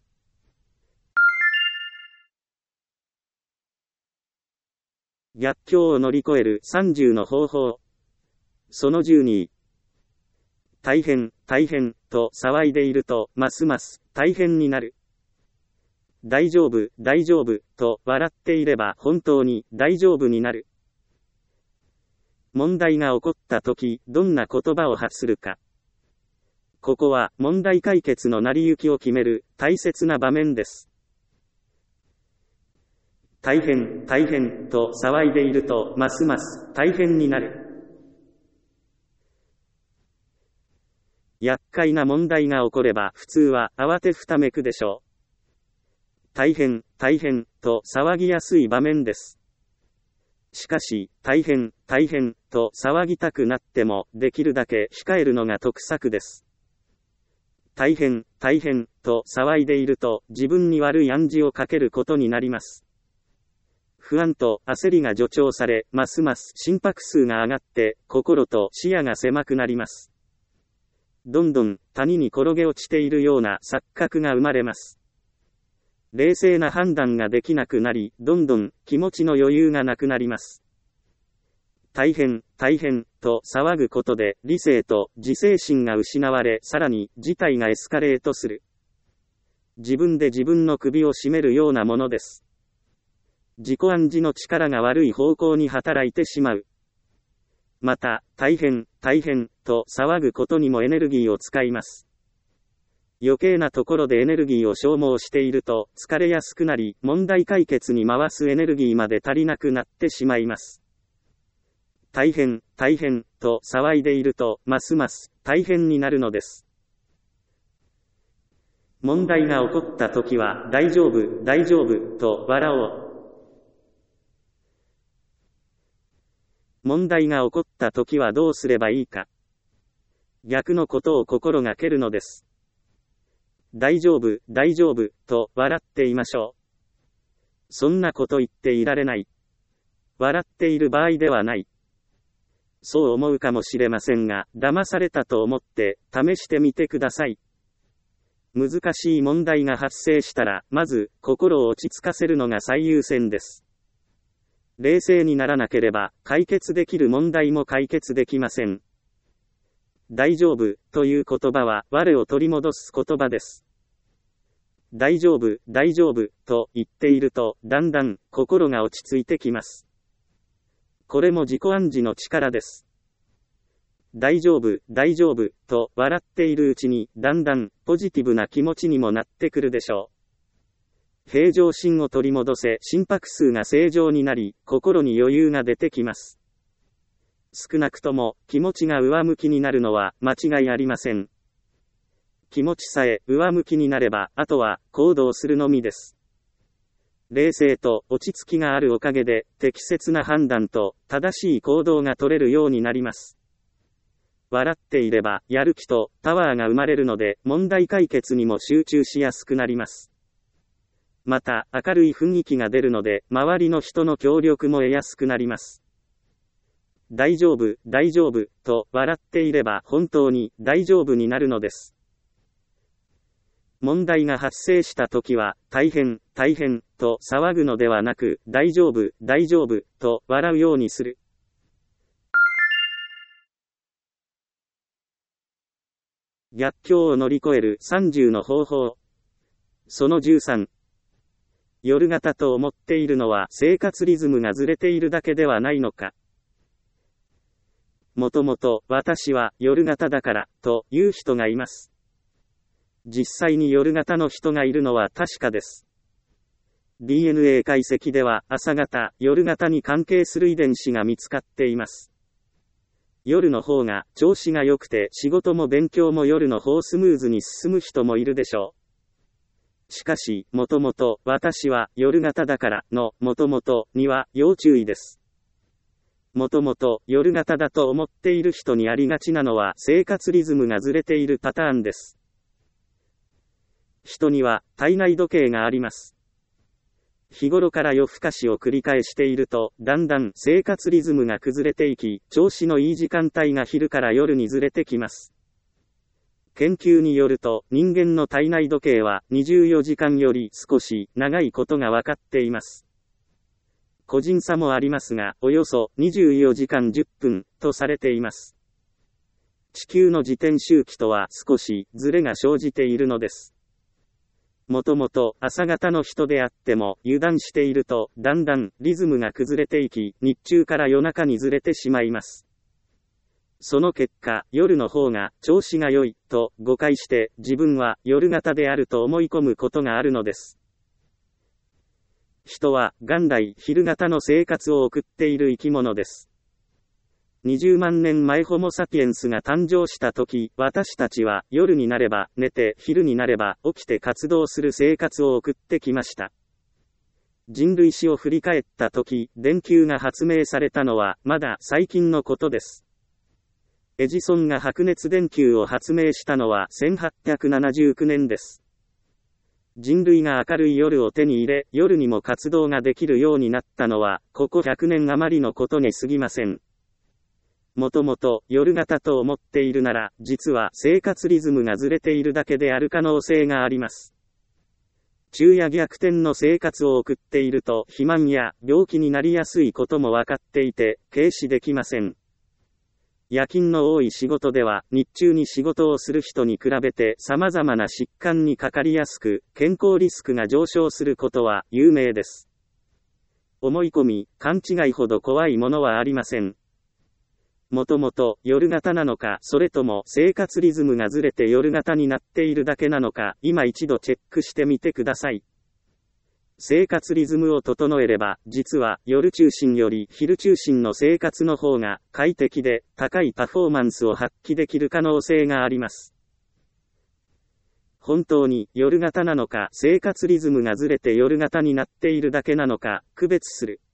Speaker 1: 逆境を乗り越えるさんじゅうの方法。そのじゅうに。大変、大変、と騒いでいると、ますます大変になる。大丈夫、大丈夫、と笑っていれば本当に大丈夫になる。問題が起こったとき、どんな言葉を発するか。ここは問題解決の成り行きを決める大切な場面です。大変、大変、と騒いでいると、ますます大変になる。厄介な問題が起これば普通は慌てふためくでしょう。大変、大変、と騒ぎやすい場面です。しかし、大変、大変、と騒ぎたくなっても、できるだけ控えるのが得策です。大変、大変、と騒いでいると、自分に悪い暗示をかけることになります。不安と焦りが助長され、ますます心拍数が上がって、心と視野が狭くなります。どんどん谷に転げ落ちているような錯覚が生まれます。冷静な判断ができなくなり、どんどん気持ちの余裕がなくなります。大変、大変、と騒ぐことで理性と自制心が失われ、さらに事態がエスカレートする。自分で自分の首を絞めるようなものです。自己暗示の力が悪い方向に働いてしまう。また、大変、大変、と騒ぐことにもエネルギーを使います。余計なところでエネルギーを消耗していると疲れやすくなり、問題解決に回すエネルギーまで足りなくなってしまいます。大変、大変、と騒いでいると、ますます大変になるのです。問題が起こったときは、大丈夫、大丈夫、と笑おう。問題が起こったときはどうすればいいか。逆のことを心がけるのです。大丈夫、大丈夫、と笑っていましょう。そんなこと言っていられない。笑っている場合ではない。そう思うかもしれませんが、騙されたと思って試してみてください。難しい問題が発生したら、まず心を落ち着かせるのが最優先です。冷静にならなければ、解決できる問題も解決できません。大丈夫、という言葉は、我を取り戻す言葉です。大丈夫、大丈夫、と言っていると、だんだん、心が落ち着いてきます。これも自己暗示の力です。大丈夫、大丈夫、と笑っているうちに、だんだん、ポジティブな気持ちにもなってくるでしょう。平常心を取り戻せ、心拍数が正常になり、心に余裕が出てきます。少なくとも、気持ちが上向きになるのは、間違いありません。気持ちさえ、上向きになれば、あとは、行動するのみです。冷静と落ち着きがあるおかげで、適切な判断と、正しい行動が取れるようになります。笑っていれば、やる気と、パワーが生まれるので、問題解決にも集中しやすくなります。また、明るい雰囲気が出るので、周りの人の協力も得やすくなります。大丈夫、大丈夫、と笑っていれば本当に大丈夫になるのです。問題が発生したときは、大変、大変、と騒ぐのではなく、大丈夫、大丈夫、と笑うようにする。逆境を乗り越えるさんじゅうの方法。そのじゅうさん。夜型と思っているのは生活リズムがずれているだけではないのか。もともと私は夜型だからという人がいます。実際に夜型の人がいるのは確かです。ディーエヌエー 解析では朝型、夜型に関係する遺伝子が見つかっています。 夜の方が調子が良くて仕事も勉強も夜の方スムーズに進む人もいるでしょう。しかし、もともと私は夜型だからのもともとには要注意です。もともと夜型だと思っている人にありがちなのは生活リズムがずれているパターンです。人には体内時計があります。日頃から夜更かしを繰り返していると、だんだん生活リズムが崩れていき、調子のいい時間帯が昼から夜にずれてきます。研究によると、人間の体内時計はにじゅうよじかんより少し長いことがわかっています。個人差もありますが、およそにじゅうよじかんじゅっぷんとされています。地球の自転周期とは少しズレが生じているのです。もともと朝方の人であっても油断しているとだんだんリズムが崩れていき、日中から夜中にずれてしまいます。その結果、夜の方が調子が良いと誤解して自分は夜型であると思い込むことがあるのです。人は元来昼型の生活を送っている生き物です。にじゅうまんねんまえホモサピエンスが誕生した時、私たちは夜になれば寝て昼になれば起きて活動する生活を送ってきました。人類史を振り返った時、電球が発明されたのはまだ最近のことです。エジソンが白熱電球を発明したのはせんはっぴゃくななじゅうきゅうねんです。人類が明るい夜を手に入れ、夜にも活動ができるようになったのは、ここひゃくねん余りのことに過ぎません。もともと夜型と思っているなら、実は生活リズムがずれているだけである可能性があります。昼夜逆転の生活を送っていると肥満や病気になりやすいことも分かっていて、軽視できません。夜勤の多い仕事では、日中に仕事をする人に比べて様々な疾患にかかりやすく、健康リスクが上昇することは有名です。思い込み、勘違いほど怖いものはありません。もともと夜型なのか、それとも生活リズムがずれて夜型になっているだけなのか、今一度チェックしてみてください。生活リズムを整えれば、実は夜中心より昼中心の生活の方が快適で高いパフォーマンスを発揮できる可能性があります。本当に夜型なのか、生活リズムがずれて夜型になっているだけなのか、区別する。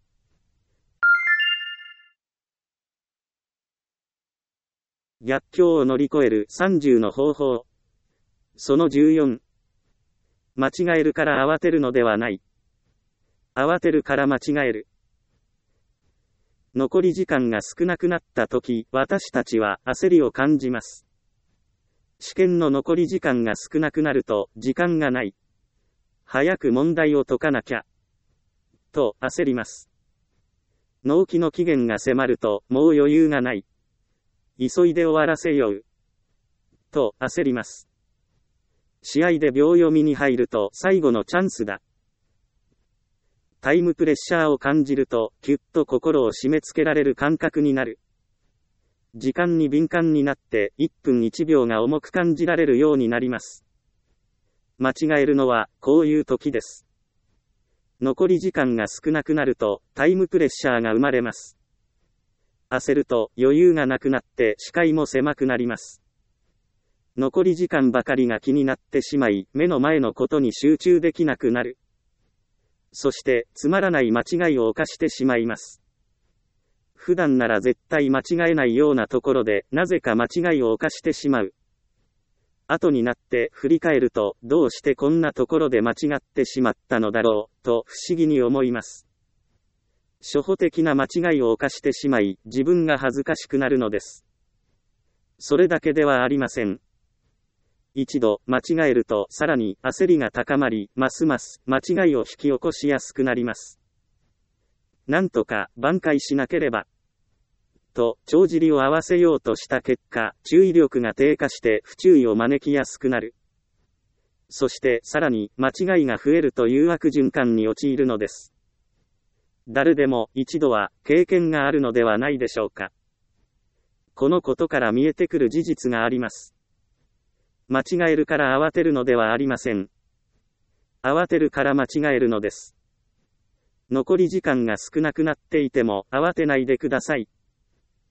Speaker 1: 逆境を乗り越えるさんじゅうの方法。そのじゅうよん。間違えるから慌てるのではない。慌てるから間違える。残り時間が少なくなったとき、私たちは焦りを感じます。試験の残り時間が少なくなると、時間がない。早く問題を解かなきゃ。と焦ります。納期の期限が迫ると、もう余裕がない。急いで終わらせよう。と焦ります。試合で秒読みに入ると最後のチャンスだ。タイムプレッシャーを感じると、きゅっと心を締め付けられる感覚になる。時間に敏感になって、いっぷんいちびょうが重く感じられるようになります。間違えるのは、こういう時です。残り時間が少なくなると、タイムプレッシャーが生まれます。焦ると余裕がなくなって視界も狭くなります。残り時間ばかりが気になってしまい、目の前のことに集中できなくなる。そして、つまらない間違いを犯してしまいます。普段なら絶対間違えないようなところで、なぜか間違いを犯してしまう。後になって振り返ると、どうしてこんなところで間違ってしまったのだろう、と不思議に思います。初歩的な間違いを犯してしまい、自分が恥ずかしくなるのです。それだけではありません。一度間違えると、さらに焦りが高まり、ますます間違いを引き起こしやすくなります。なんとか挽回しなければ。と、帳尻を合わせようとした結果、注意力が低下して不注意を招きやすくなる。そして、さらに間違いが増えるという悪循環に陥るのです。誰でも一度は経験があるのではないでしょうか。このことから見えてくる事実があります。間違えるから慌てるのではありません。慌てるから間違えるのです。残り時間が少なくなっていても慌てないでください。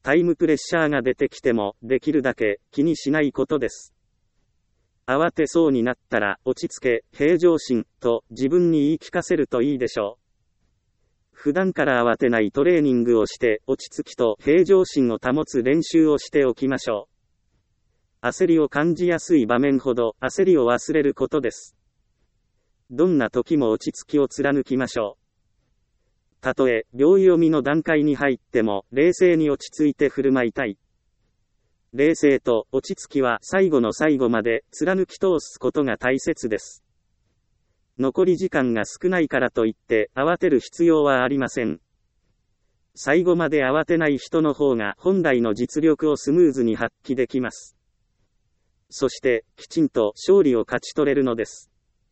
Speaker 1: タイムプレッシャーが出てきても、できるだけ気にしないことです。慌てそうになったら、落ち着け、平常心、と自分に言い聞かせるといいでしょう。普段から慌てないトレーニングをして、落ち着きと平常心を保つ練習をしておきましょう。焦りを感じやすい場面ほど、焦りを忘れることです。どんな時も落ち着きを貫きましょう。たとえ、秒読みの段階に入っても、冷静に落ち着いて振る舞いたい。冷静と落ち着きは最後の最後まで貫き通すことが大切です。残り時間が少ないからといって慌てる必要はありません。最後まで慌てない人の方が本来の実力をスムーズに発揮できます。そして、きちんと勝利を勝ち取れるのです。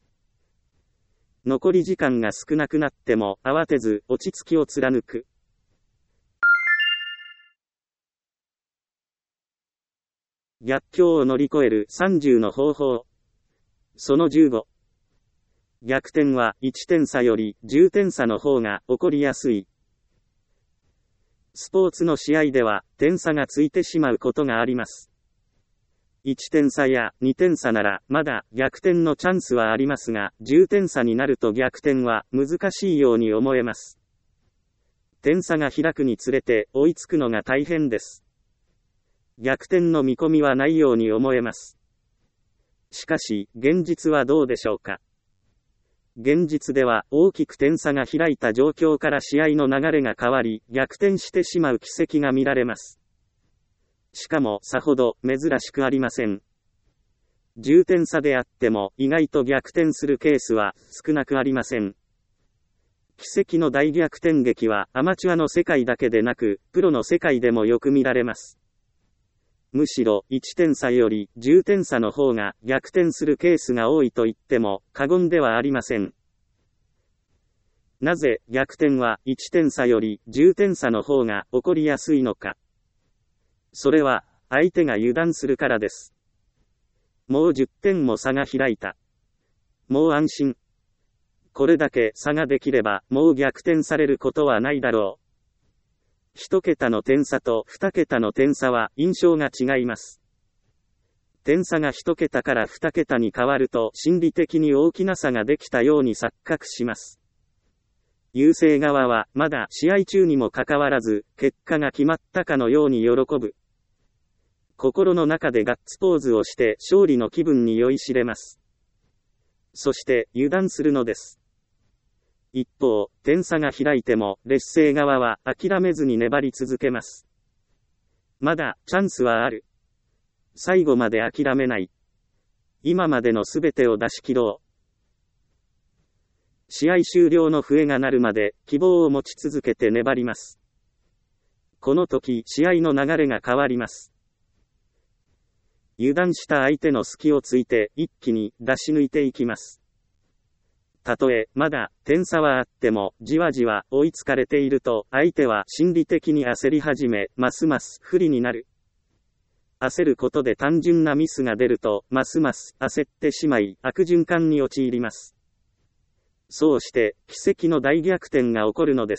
Speaker 1: 残り時間が少なくなっても慌てず落ち着きを貫く。逆境を乗り越えるさんじゅうの方法。そのじゅうご。逆転はいちてん差よりじゅってん差の方が起こりやすい。スポーツの試合では点差がついてしまうことがあります。いってん差やにてん差ならまだ逆転のチャンスはありますが、じゅってん差になると逆転は難しいように思えます。点差が開くにつれて追いつくのが大変です。逆転の見込みはないように思えます。しかし、現実はどうでしょうか。現実では大きく点差が開いた状況から試合の流れが変わり、逆転してしまう奇跡が見られます。しかもさほど珍しくありません。じゅってん差であっても意外と逆転するケースは少なくありません。奇跡の大逆転劇はアマチュアの世界だけでなく、プロの世界でもよく見られます。むしろいってん差よりじゅってん差の方が逆転するケースが多いと言っても過言ではありません。なぜ逆転はいってん差よりじゅってん差の方が起こりやすいのか。それは相手が油断するからです。もうじゅってんも差が開いた。もう安心。これだけ差ができればもう逆転されることはないだろう。一桁の点差と二桁の点差は印象が違います。点差が一桁から二桁に変わると心理的に大きな差ができたように錯覚します。優勢側はまだ試合中にもかかわらず結果が決まったかのように喜ぶ。心の中でガッツポーズをして勝利の気分に酔いしれます。そして油断するのです。一方、点差が開いても劣勢側は諦めずに粘り続けます。まだチャンスはある。最後まで諦めない。今までのすべてを出し切ろう。試合終了の笛が鳴るまで希望を持ち続けて粘ります。この時、試合の流れが変わります。油断した相手の隙をついて一気に出し抜いていきます。たとえまだ点差はあってもじわじわ追いつかれていると相手は心理的に焦り始め、ますます不利になる。焦ることで単純なミスが出るとますます焦ってしまい悪循環に陥ります。そうして奇跡の大逆転が起こるのです。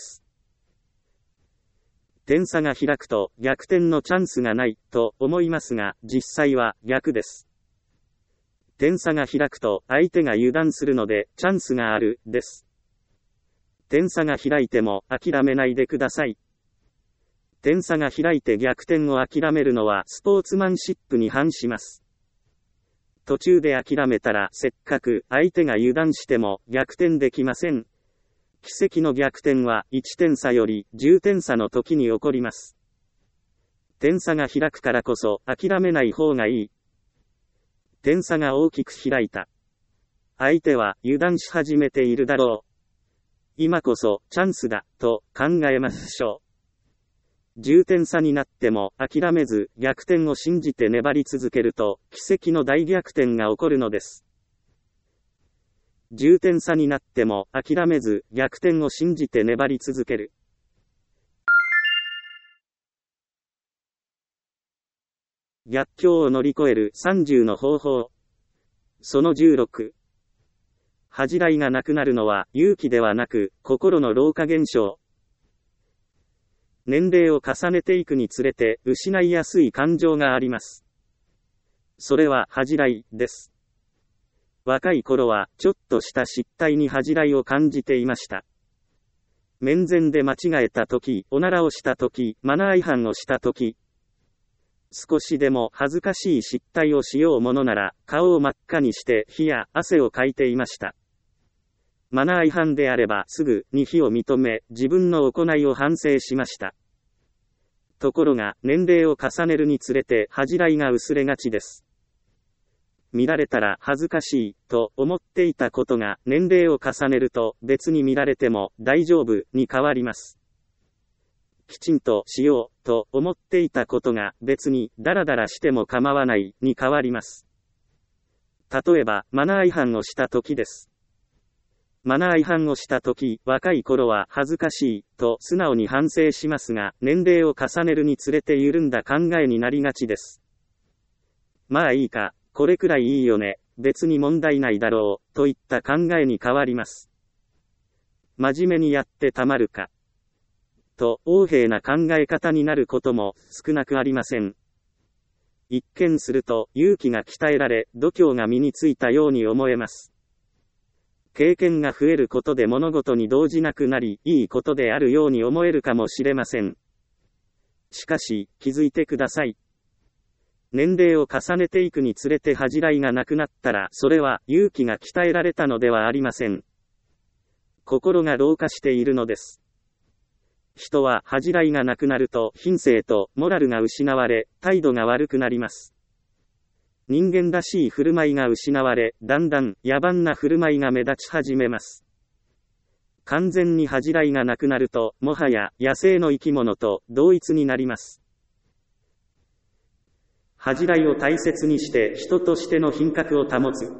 Speaker 1: 点差が開くと逆転のチャンスがないと思いますが実際は逆です。点差が開くと相手が油断するのでチャンスがある、です。点差が開いても諦めないでください。点差が開いて逆転を諦めるのはスポーツマンシップに反します。途中で諦めたらせっかく相手が油断しても逆転できません。奇跡の逆転はいってん差よりじゅってん差の時に起こります。点差が開くからこそ諦めない方がいい。点差が大きく開いた。相手は油断し始めているだろう。今こそチャンスだと考えましょう。じゅってん差になっても諦めず逆転を信じて粘り続けると奇跡の大逆転が起こるのです。じゅってん差になっても諦めず逆転を信じて粘り続ける。逆境を乗り越えるさんじゅうの方法。そのじゅうろく。恥じらいがなくなるのは勇気ではなく心の老化現象。 年齢を重ねていくにつれて失いやすい感情があります。それは恥じらいです。若い頃はちょっとした失態に恥じらいを感じていました。面前で間違えたとき、おならをしたとき、マナー違反をしたとき、少しでも恥ずかしい失態をしようものなら、顔を真っ赤にして火や汗をかいていました。マナー違反であればすぐに非を認め、自分の行いを反省しました。ところが、年齢を重ねるにつれて恥じらいが薄れがちです。見られたら恥ずかしいと思っていたことが年齢を重ねると別に見られても大丈夫に変わります。きちんとしようと思っていたことが別にダラダラしても構わないに変わります。例えばマナー違反をした時です。マナー違反をした時、若い頃は恥ずかしいと素直に反省しますが、年齢を重ねるにつれて緩んだ考えになりがちです。まあいいか、これくらいいいよね、別に問題ないだろう、といった考えに変わります。真面目にやってたまるか。と、横柄な考え方になることも少なくありません。一見すると勇気が鍛えられ、度胸が身についたように思えます。経験が増えることで物事に動じなくなり、いいことであるように思えるかもしれません。しかし、気づいてください。年齢を重ねていくにつれて恥じらいがなくなったら、それは勇気が鍛えられたのではありません。心が老化しているのです。人は恥じらいがなくなると品性とモラルが失われ、態度が悪くなります。人間らしい振る舞いが失われ、だんだん野蛮な振る舞いが目立ち始めます。完全に恥じらいがなくなると、もはや野生の生き物と同一になります。恥じらいを大切にして人としての品格を保つ。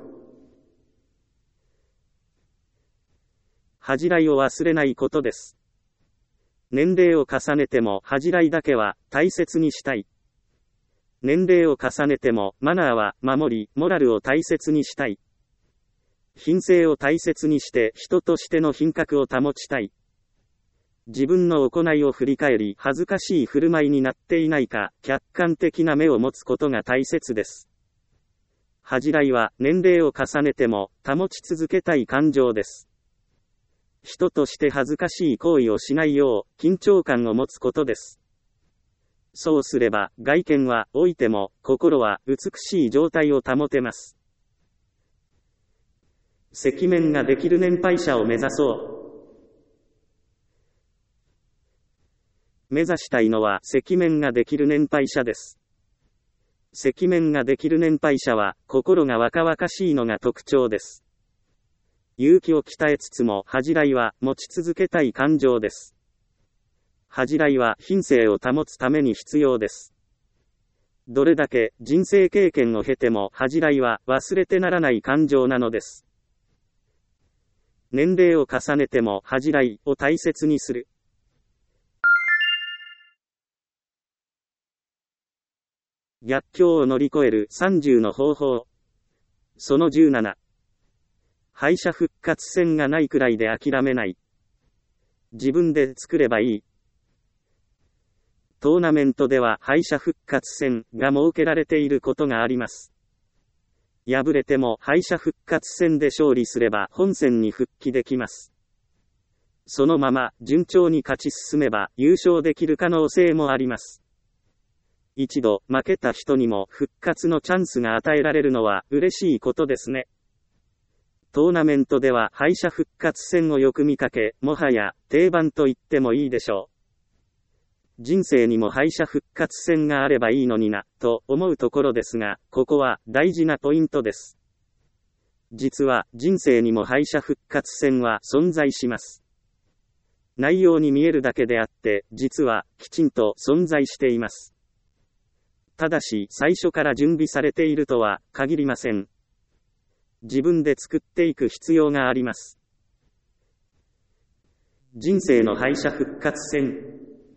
Speaker 1: 恥じらいを忘れないことです。年齢を重ねても恥じらいだけは大切にしたい。年齢を重ねてもマナーは守り、モラルを大切にしたい。品性を大切にして人としての品格を保ちたい。自分の行いを振り返り、恥ずかしい振る舞いになっていないか、客観的な目を持つことが大切です。恥じらいは年齢を重ねても保ち続けたい感情です。人として恥ずかしい行為をしないよう、緊張感を持つことです。そうすれば、外見は老いても、心は美しい状態を保てます。赤面ができる年配者を目指そう。目指したいのは赤面ができる年配者です。赤面ができる年配者は、心が若々しいのが特徴です。勇気を鍛えつつも恥じらいは持ち続けたい感情です。恥じらいは品性を保つために必要です。どれだけ人生経験を経ても恥じらいは忘れてならない感情なのです。年齢を重ねても恥じらいを大切にする。逆境を乗り越えるさんじゅうの方法。そのじゅうなな。敗者復活戦がないくらいで諦めない。自分で作ればいい。トーナメントでは敗者復活戦が設けられていることがあります。敗れても敗者復活戦で勝利すれば本戦に復帰できます。そのまま順調に勝ち進めば優勝できる可能性もあります。一度負けた人にも復活のチャンスが与えられるのは嬉しいことですね。トーナメントでは敗者復活戦をよく見かけ、もはや定番と言ってもいいでしょう。人生にも敗者復活戦があればいいのにな、と思うところですが、ここは大事なポイントです。実は人生にも敗者復活戦は存在します。内容に見えるだけであって、実はきちんと存在しています。ただし最初から準備されているとは限りません。自分で作っていく必要があります。人生の敗者復活戦。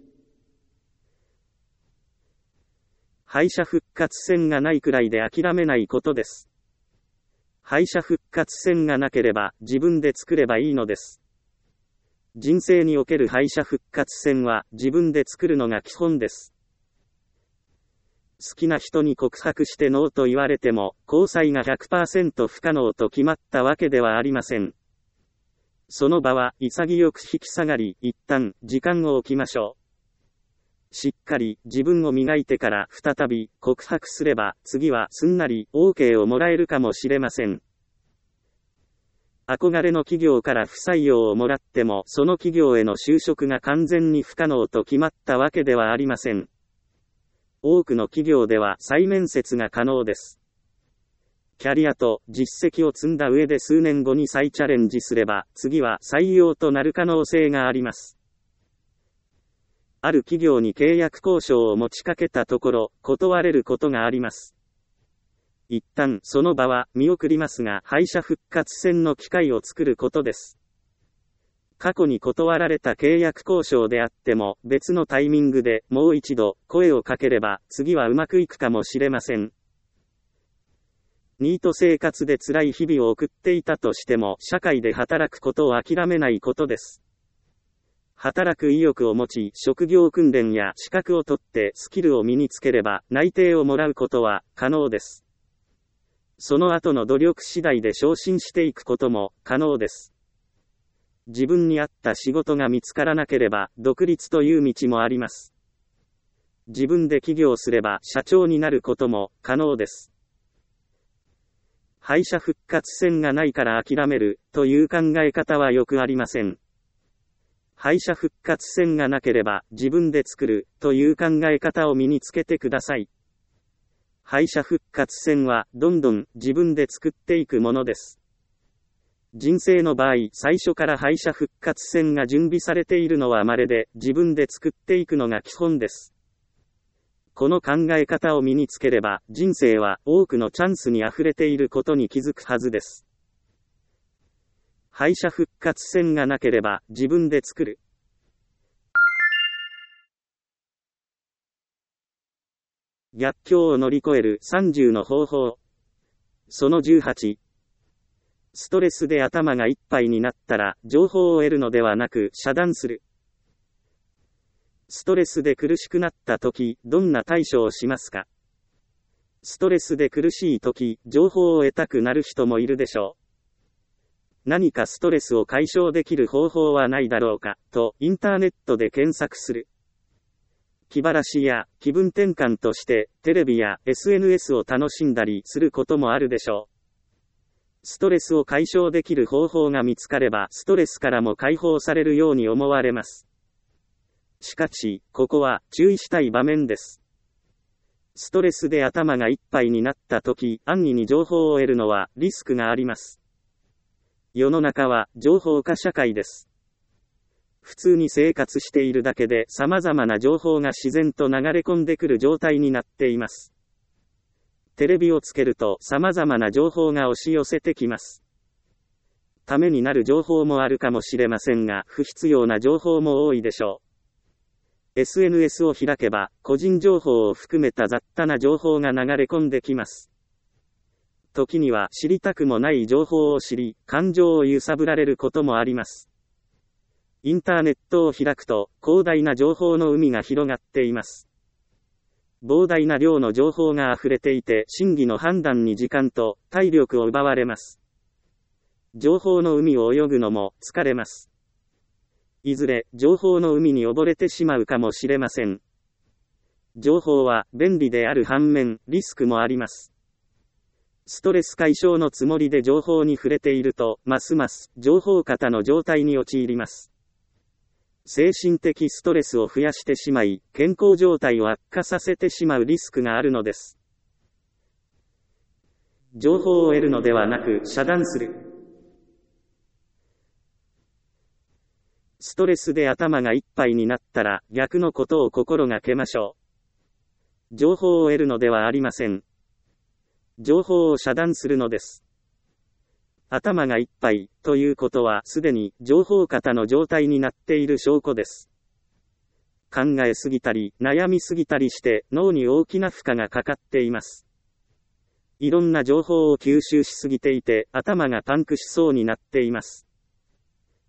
Speaker 1: 敗者復活戦がないくらいで諦めないことです。敗者復活戦がなければ自分で作ればいいのです。 人生における敗者復活戦は自分で作るのが基本です。好きな人に告白してノーと言われても、交際が ひゃくパーセント 不可能と決まったわけではありません。その場は潔く引き下がり、一旦時間を置きましょう。しっかり自分を磨いてから再び告白すれば、次はすんなり オーケー をもらえるかもしれません。憧れの企業から不採用をもらっても、その企業への就職が完全に不可能と決まったわけではありません。多くの企業では再面接が可能です。キャリアと実績を積んだ上で数年後に再チャレンジすれば、次は採用となる可能性があります。ある企業に契約交渉を持ちかけたところ、断れることがあります。一旦その場は見送りますが、敗者復活戦の機会を作ることです。過去に断られた契約交渉であっても、別のタイミングでもう一度声をかければ、次はうまくいくかもしれません。ニート生活で辛い日々を送っていたとしても、社会で働くことを諦めないことです。働く意欲を持ち、職業訓練や資格を取ってスキルを身につければ、内定をもらうことは可能です。その後の努力次第で昇進していくことも可能です。自分に合った仕事が見つからなければ、独立という道もあります。自分で起業すれば、社長になることも可能です。敗者復活戦がないから諦める、という考え方はよくありません。敗者復活戦がなければ、自分で作る、という考え方を身につけてください。敗者復活戦は、どんどん自分で作っていくものです。人生の場合、最初から敗者復活戦が準備されているのは稀で、自分で作っていくのが基本です。この考え方を身につければ、人生は多くのチャンスに溢れていることに気づくはずです。敗者復活戦がなければ、自分で作る。逆境を乗り越えるさんじゅうの方法。そのじゅうはち。ストレスで頭がいっぱいになったら、情報を得るのではなく遮断する。ストレスで苦しくなった時、どんな対処をしますか？ストレスで苦しい時、情報を得たくなる人もいるでしょう。何かストレスを解消できる方法はないだろうか、とインターネットで検索する。気晴らしや気分転換として、テレビや エスエヌエス を楽しんだりすることもあるでしょう。ストレスを解消できる方法が見つかれば、ストレスからも解放されるように思われます。しかし、ここは注意したい場面です。ストレスで頭がいっぱいになった時、安易に情報を得るのはリスクがあります。世の中は情報化社会です。普通に生活しているだけで様々な情報が自然と流れ込んでくる状態になっています。テレビをつけると様々な情報が押し寄せてきます。ためになる情報もあるかもしれませんが、不必要な情報も多いでしょう。エスエヌエス を開けば、個人情報を含めた雑多な情報が流れ込んできます。時には知りたくもない情報を知り、感情を揺さぶられることもあります。インターネットを開くと、広大な情報の海が広がっています。膨大な量の情報が溢れていて、真偽の判断に時間と体力を奪われます。情報の海を泳ぐのも疲れます。いずれ情報の海に溺れてしまうかもしれません。情報は便利である反面、リスクもあります。ストレス解消のつもりで情報に触れていると、ますます情報過多の状態に陥ります。精神的ストレスを増やしてしまい、健康状態を悪化させてしまうリスクがあるのです。情報を得るのではなく遮断する。ストレスで頭がいっぱいになったら、逆のことを心がけましょう。情報を得るのではありません。情報を遮断するのです。頭がいっぱい、ということはすでに情報過多の状態になっている証拠です。考えすぎたり、悩みすぎたりして脳に大きな負荷がかかっています。いろんな情報を吸収しすぎていて、頭がパンクしそうになっています。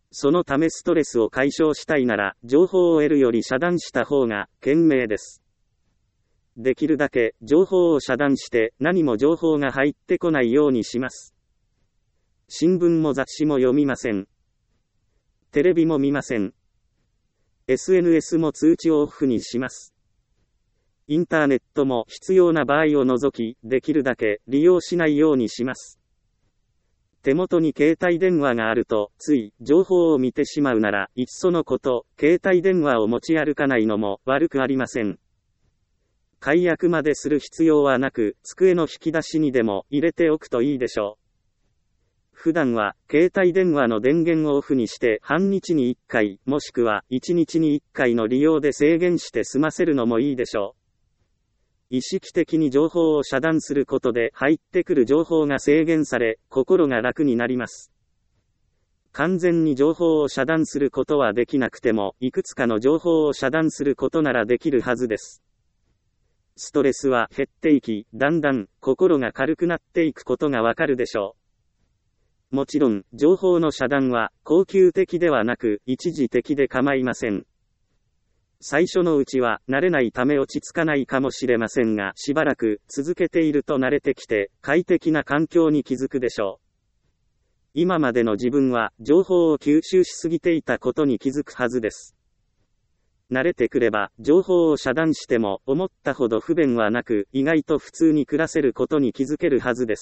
Speaker 1: そのためストレスを解消したいなら、情報を得るより遮断した方が賢明です。できるだけ情報を遮断して何も情報が入ってこないようにします。新聞も雑誌も読みません。テレビも見ません。エスエヌエス も通知をオフにします。インターネットも必要な場合を除き、できるだけ利用しないようにします。手元に携帯電話があると、つい情報を見てしまうなら、いっそのこと、携帯電話を持ち歩かないのも悪くありません。解約までする必要はなく、机の引き出しにでも入れておくといいでしょう。普段は、携帯電話の電源をオフにして、半日にいっかい、もしくはいちにちにいっかいの利用で制限して済ませるのもいいでしょう。意識的に情報を遮断することで入ってくる情報が制限され、心が楽になります。完全に情報を遮断することはできなくても、いくつかの情報を遮断することならできるはずです。ストレスは減っていき、だんだん心が軽くなっていくことがわかるでしょう。もちろん、情報の遮断は恒久的ではなく、一時的で構いません。最初のうちは慣れないため落ち着かないかもしれませんが、しばらく続けていると慣れてきて快適な環境に気づくでしょう。今までの自分は情報を吸収しすぎていたことに気づくはずです。慣れてくれば情報を遮断しても思ったほど不便はなく、意外と普通に暮らせることに気づけるはずです。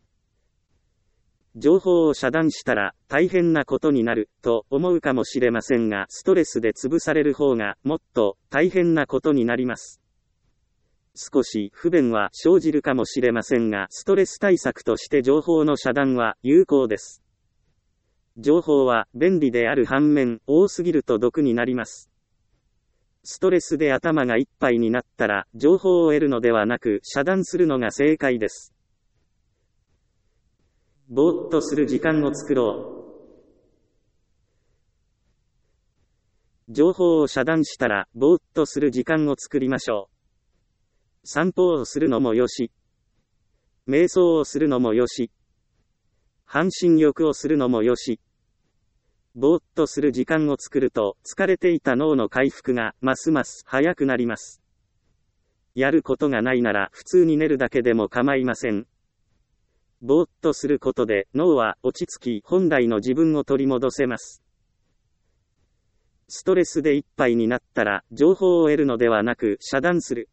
Speaker 1: 情報を遮断したら大変なことになると思うかもしれませんが、ストレスで潰される方がもっと大変なことになります。少し不便は生じるかもしれませんが、ストレス対策として情報の遮断は有効です。情報は便利である反面、多すぎると毒になります。ストレスで頭がいっぱいになったら、情報を得るのではなく遮断するのが正解です。ぼーっとする時間を作ろう。情報を遮断したら、ぼーっとする時間を作りましょう。散歩をするのもよし。瞑想をするのもよし。半身浴をするのもよし。ぼーっとする時間を作ると、疲れていた脳の回復が、ますます早くなります。やることがないなら、普通に寝るだけでも構いません。ぼーっとすることで脳は落ち着き、本来の自分を取り戻せます。ストレスでいっぱいになったら情報を得るのではなく遮断する。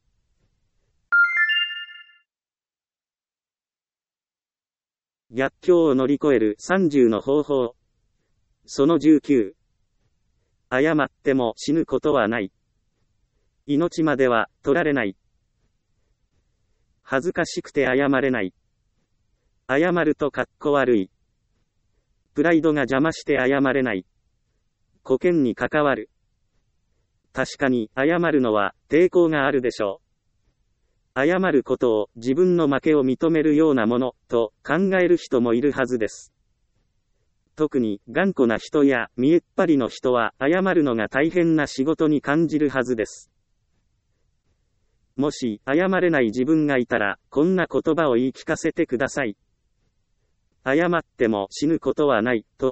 Speaker 1: 逆境を乗り越えるさんじゅうの方法。そのじゅうきゅう。謝っても死ぬことはない。命までは取られない。恥ずかしくて謝れない。謝るとかっこ悪い。プライドが邪魔して謝れない。保険に関わる。確かに、謝るのは抵抗があるでしょう。謝ることを自分の負けを認めるようなものと考える人もいるはずです。特に頑固な人や見えっ張りの人は謝るのが大変な仕事に感じるはずです。もし謝れない自分がいたら、こんな言葉を言い聞かせてください。謝っても死ぬことはない、と。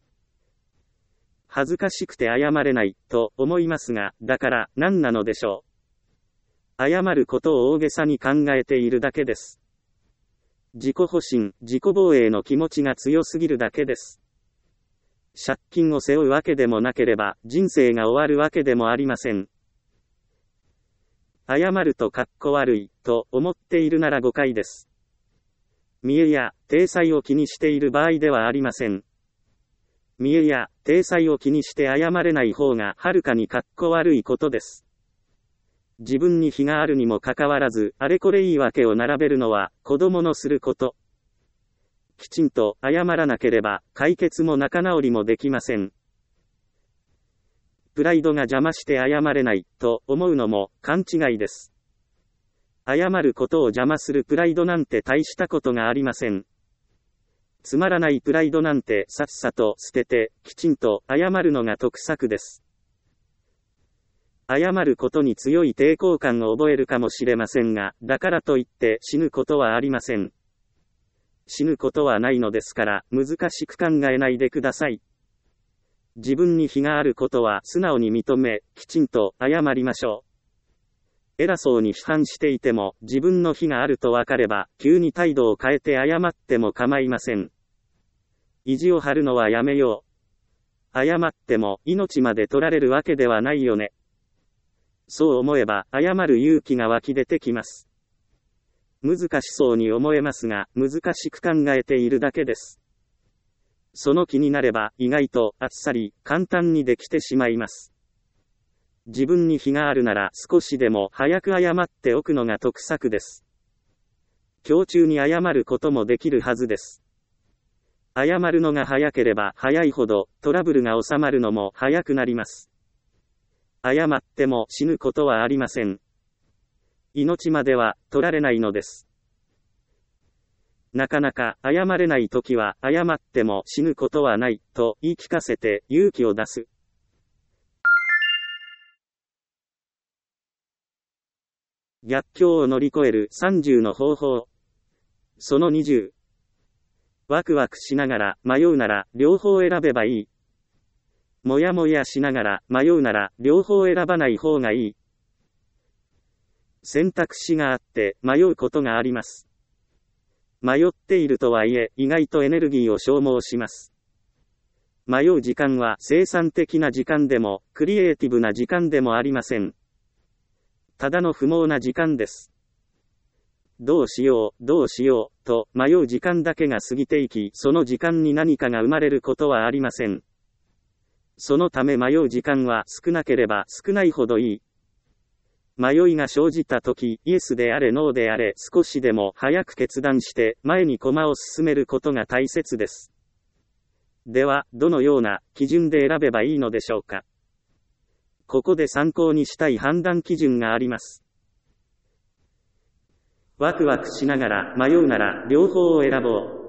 Speaker 1: 恥ずかしくて謝れない、と思いますが、だから何なのでしょう。謝ることを大げさに考えているだけです。自己保身、自己防衛の気持ちが強すぎるだけです。借金を背負うわけでもなければ、人生が終わるわけでもありません。謝るとかっこ悪い、と思っているなら誤解です。見栄や体裁を気にしている場合ではありません。見栄や体裁を気にして謝れない方がはるかにかっこ悪いことです。自分に非があるにもかかわらず、あれこれ言い訳を並べるのは子供のすること。きちんと謝らなければ解決も仲直りもできません。プライドが邪魔して謝れないと思うのも勘違いです。謝ることを邪魔するプライドなんて大したことがありません。つまらないプライドなんてさっさと捨てて、きちんと謝るのが得策です。謝ることに強い抵抗感を覚えるかもしれませんが、だからといって死ぬことはありません。死ぬことはないのですから、難しく考えないでください。 自分に非があることは素直に認め、きちんと謝りましょう。偉そうに批判していても、自分の非があるとわかれば、急に態度を変えて謝っても構いません。意地を張るのはやめよう。謝っても、命まで取られるわけではないよね。そう思えば、謝る勇気が湧き出てきます。難しそうに思えますが、難しく考えているだけです。その気になれば、意外と、あっさり、簡単にできてしまいます。自分に非があるなら、少しでも早く謝っておくのが得策です。今日中に謝ることもできるはずです。謝るのが早ければ早いほど、トラブルが収まるのも早くなります。謝っても死ぬことはありません。命までは取られないのです。なかなか謝れないときは謝っても死ぬことはないと言い聞かせて勇気を出す。逆境を乗り越えるさんじゅうの方法。そのにじゅう。ワクワクしながら迷うなら両方選べばいい。もやもやしながら迷うなら両方選ばない方がいい。選択肢があって迷うことがあります。迷っているとはいえ意外とエネルギーを消耗します。迷う時間は生産的な時間でもクリエイティブな時間でもありません。ただの不毛な時間です。どうしよう、どうしよう、と迷う時間だけが過ぎていき、その時間に何かが生まれることはありません。そのため迷う時間は少なければ少ないほどいい。迷いが生じたとき、イエスであれノーであれ、少しでも早く決断して、前に駒を進めることが大切です。では、どのような基準で選べばいいのでしょうか。ここで参考にしたい判断基準があります。ワクワクしながら迷うなら両方を選ぼう。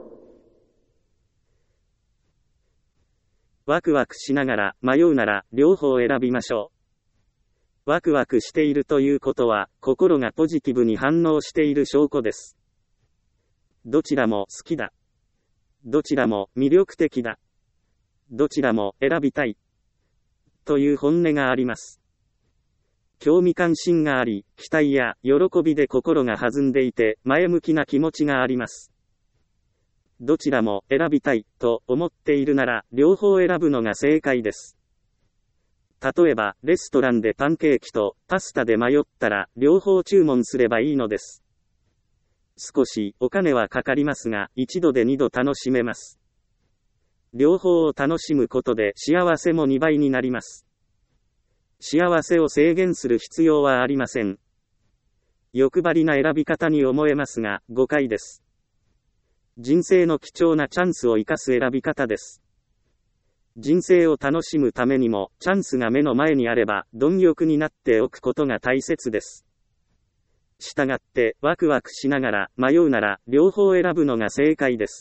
Speaker 1: ワクワクしながら迷うなら両方を選びましょう。ワクワクしているということは、心がポジティブに反応している証拠です。どちらも好きだ。どちらも魅力的だ。どちらも選びたい。という本音があります。興味関心があり、期待や喜びで心が弾んでいて、前向きな気持ちがあります。どちらも選びたいと思っているなら、両方選ぶのが正解です。例えば、レストランでパンケーキとパスタで迷ったら、両方注文すればいいのです。少しお金はかかりますが、一度で二度楽しめます。両方を楽しむことで幸せもにばいになります。幸せを制限する必要はありません。欲張りな選び方に思えますが、誤解です。人生の貴重なチャンスを生かす選び方です。人生を楽しむためにも、チャンスが目の前にあれば、貪欲になっておくことが大切です。したがって、ワクワクしながら、迷うなら、両方選ぶのが正解です。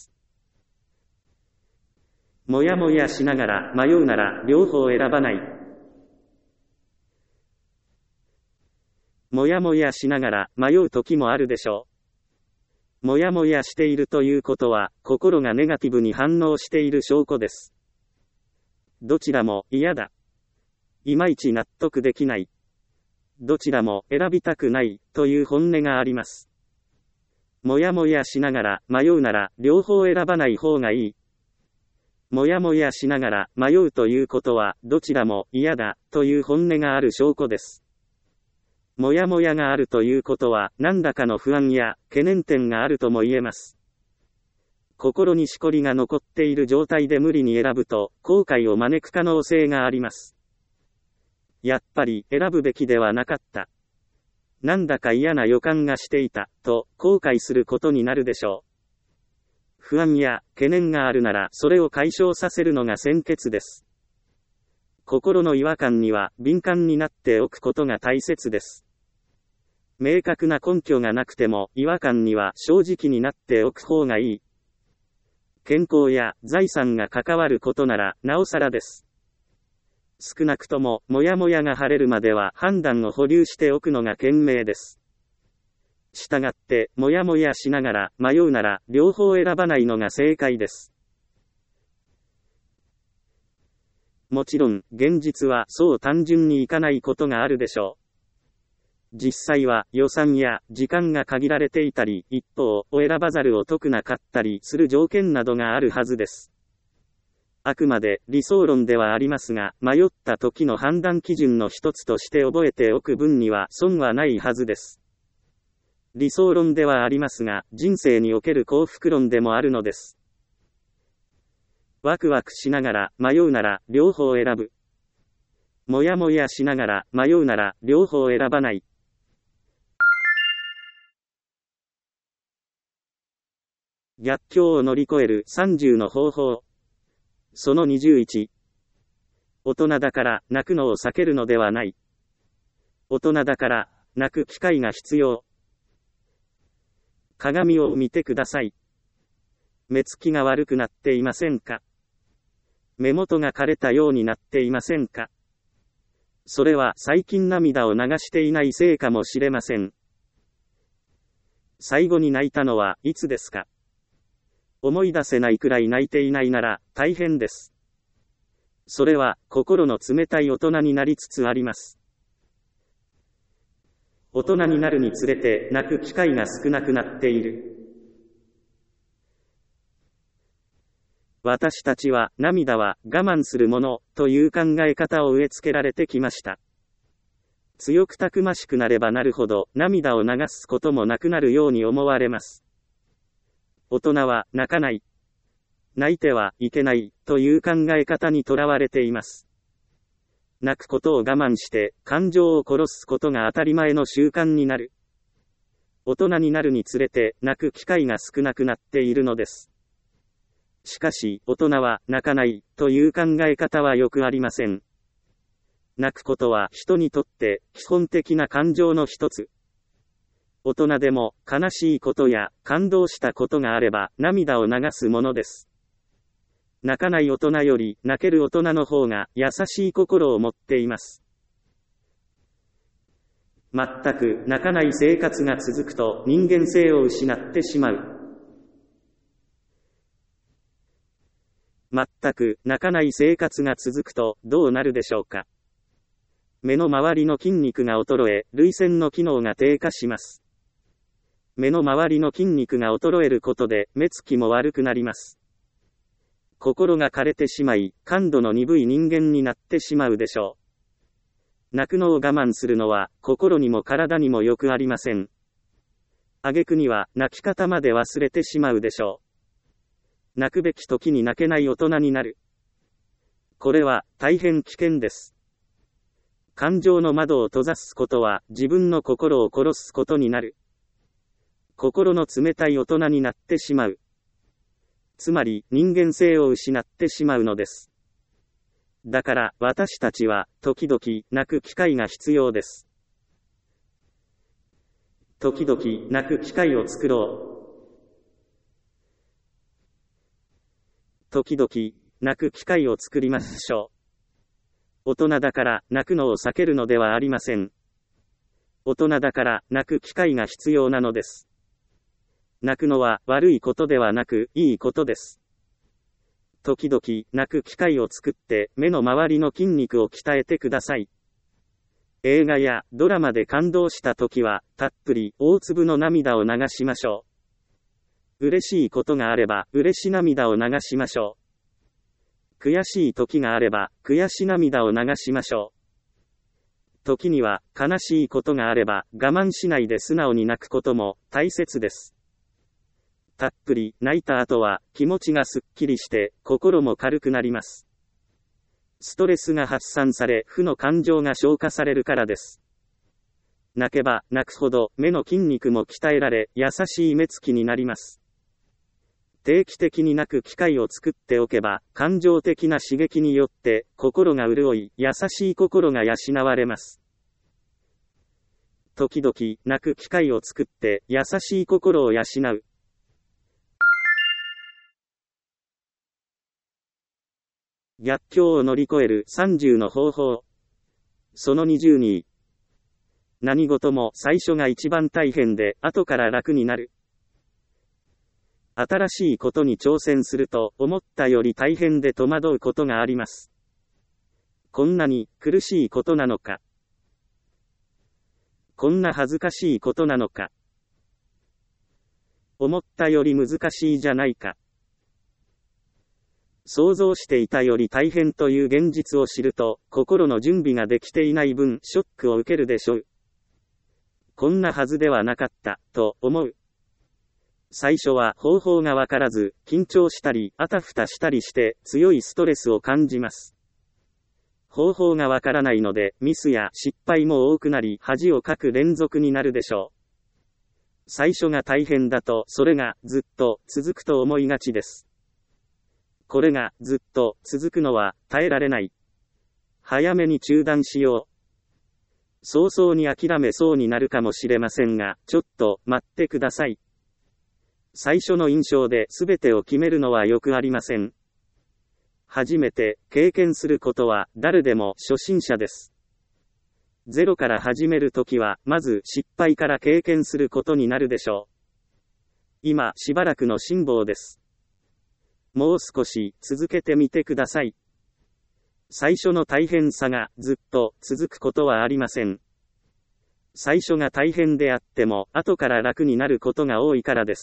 Speaker 1: もやもやしながら、迷うなら、両方選ばない。もやもやしながら、迷う時もあるでしょう。もやもやしているということは、心がネガティブに反応している証拠です。どちらも嫌だ。いまいち納得できない。どちらも選びたくないという本音があります。もやもやしながら迷うなら両方選ばない方がいい。もやもやしながら迷うということはどちらも嫌だという本音がある証拠です。もやもやがあるということは何らかの不安や懸念点があるとも言えます。心にしこりが残っている状態で無理に選ぶと、後悔を招く可能性があります。やっぱり選ぶべきではなかった。なんだか嫌な予感がしていた、と後悔することになるでしょう。不安や懸念があるなら、それを解消させるのが先決です。心の違和感には敏感になっておくことが大切です。明確な根拠がなくても、違和感には正直になっておく方がいい。健康や財産が関わることなら、なおさらです。少なくとも、もやもやが晴れるまでは判断を保留しておくのが賢明です。したがって、もやもやしながら迷うなら、両方選ばないのが正解です。 もちろん、現実はそう単純にいかないことがあるでしょう。実際は予算や時間が限られていたり、一方を選ばざるを得なかったりする条件などがあるはずです。あくまで理想論ではありますが、迷った時の判断基準の一つとして覚えておく分には損はないはずです。理想論ではありますが、人生における幸福論でもあるのです。ワクワクしながら迷うなら両方選ぶ。もやもやしながら迷うなら両方選ばない。逆境を乗り越えるさんじゅうの方法。そのにじゅういち。大人だから泣くのを避けるのではない。大人だから泣く機会が必要。鏡を見てください。目つきが悪くなっていませんか？目元が枯れたようになっていませんか？それは最近涙を流していないせいかもしれません。最後に泣いたのはいつですか？思い出せないくらい泣いていないなら大変です。それは心の冷たい大人になりつつあります。大人になるにつれて泣く機会が少なくなっている。私たちは涙は我慢するものという考え方を植え付けられてきました。強くたくましくなればなるほど涙を流すこともなくなるように思われます。大人は泣かない。泣いてはいけないという考え方にとらわれています。泣くことを我慢して感情を殺すことが当たり前の習慣になる。大人になるにつれて泣く機会が少なくなっているのです。しかし、大人は泣かないという考え方はよくありません。泣くことは人にとって基本的な感情の一つ。大人でも悲しいことや感動したことがあれば涙を流すものです。泣かない大人より泣ける大人の方が優しい心を持っています。全く泣かない生活が続くと人間性を失ってしまう。全く泣かない生活が続くとどうなるでしょうか。目の周りの筋肉が衰え、涙腺の機能が低下します。目の周りの筋肉が衰えることで目つきも悪くなります。心が枯れてしまい、感度の鈍い人間になってしまうでしょう。泣くのを我慢するのは心にも体にもよくありません。挙句には泣き方まで忘れてしまうでしょう。泣くべき時に泣けない大人になる。これは大変危険です。感情の窓を閉ざすことは自分の心を殺すことになる。心の冷たい大人になってしまう。つまり人間性を失ってしまうのです。だから私たちは時々泣く機会が必要です。時々泣く機会を作ろう。時々泣く機会を作りましょう。大人だから泣くのを避けるのではありません。大人だから泣く機会が必要なのです。泣くのは悪いことではなくいいことです。時々泣く機会を作って目の周りの筋肉を鍛えてください。映画やドラマで感動した時はたっぷり大粒の涙を流しましょう。嬉しいことがあれば嬉し涙を流しましょう。悔しい時があれば悔し涙を流しましょう。時には悲しいことがあれば我慢しないで素直に泣くことも大切です。たっぷり泣いた後は気持ちがすっきりして心も軽くなります。ストレスが発散され負の感情が消化されるからです。泣けば泣くほど目の筋肉も鍛えられ優しい目つきになります。定期的に泣く機会を作っておけば感情的な刺激によって心が潤い優しい心が養われます。時々泣く機会を作って優しい心を養う。逆境を乗り越えるさんじゅうの方法。そのにじゅうに。何事も最初が一番大変で後から楽になる。新しいことに挑戦すると思ったより大変で戸惑うことがあります。 こんなに苦しいことなのか。こんな恥ずかしいことなのか。思ったより難しいじゃないか。想像していたより大変という現実を知ると、心の準備ができていない分、ショックを受けるでしょう。こんなはずではなかった、と思う。最初は方法がわからず、緊張したり、あたふたしたりして、強いストレスを感じます。方法がわからないので、ミスや失敗も多くなり、恥をかく連続になるでしょう。最初が大変だと、それがずっと続くと思いがちです。これがずっと続くのは耐えられない。早めに中断しよう。早々に諦めそうになるかもしれませんが、ちょっと待ってください。最初の印象で全てを決めるのはよくありません。初めて経験することは誰でも初心者です。ゼロから始めるときは、まず失敗から経験することになるでしょう。今しばらくの辛抱です。もう少し続けてみてください。最初の大変さがずっと続くことはありません。最初が大変であっても、後から楽になることが多いからです。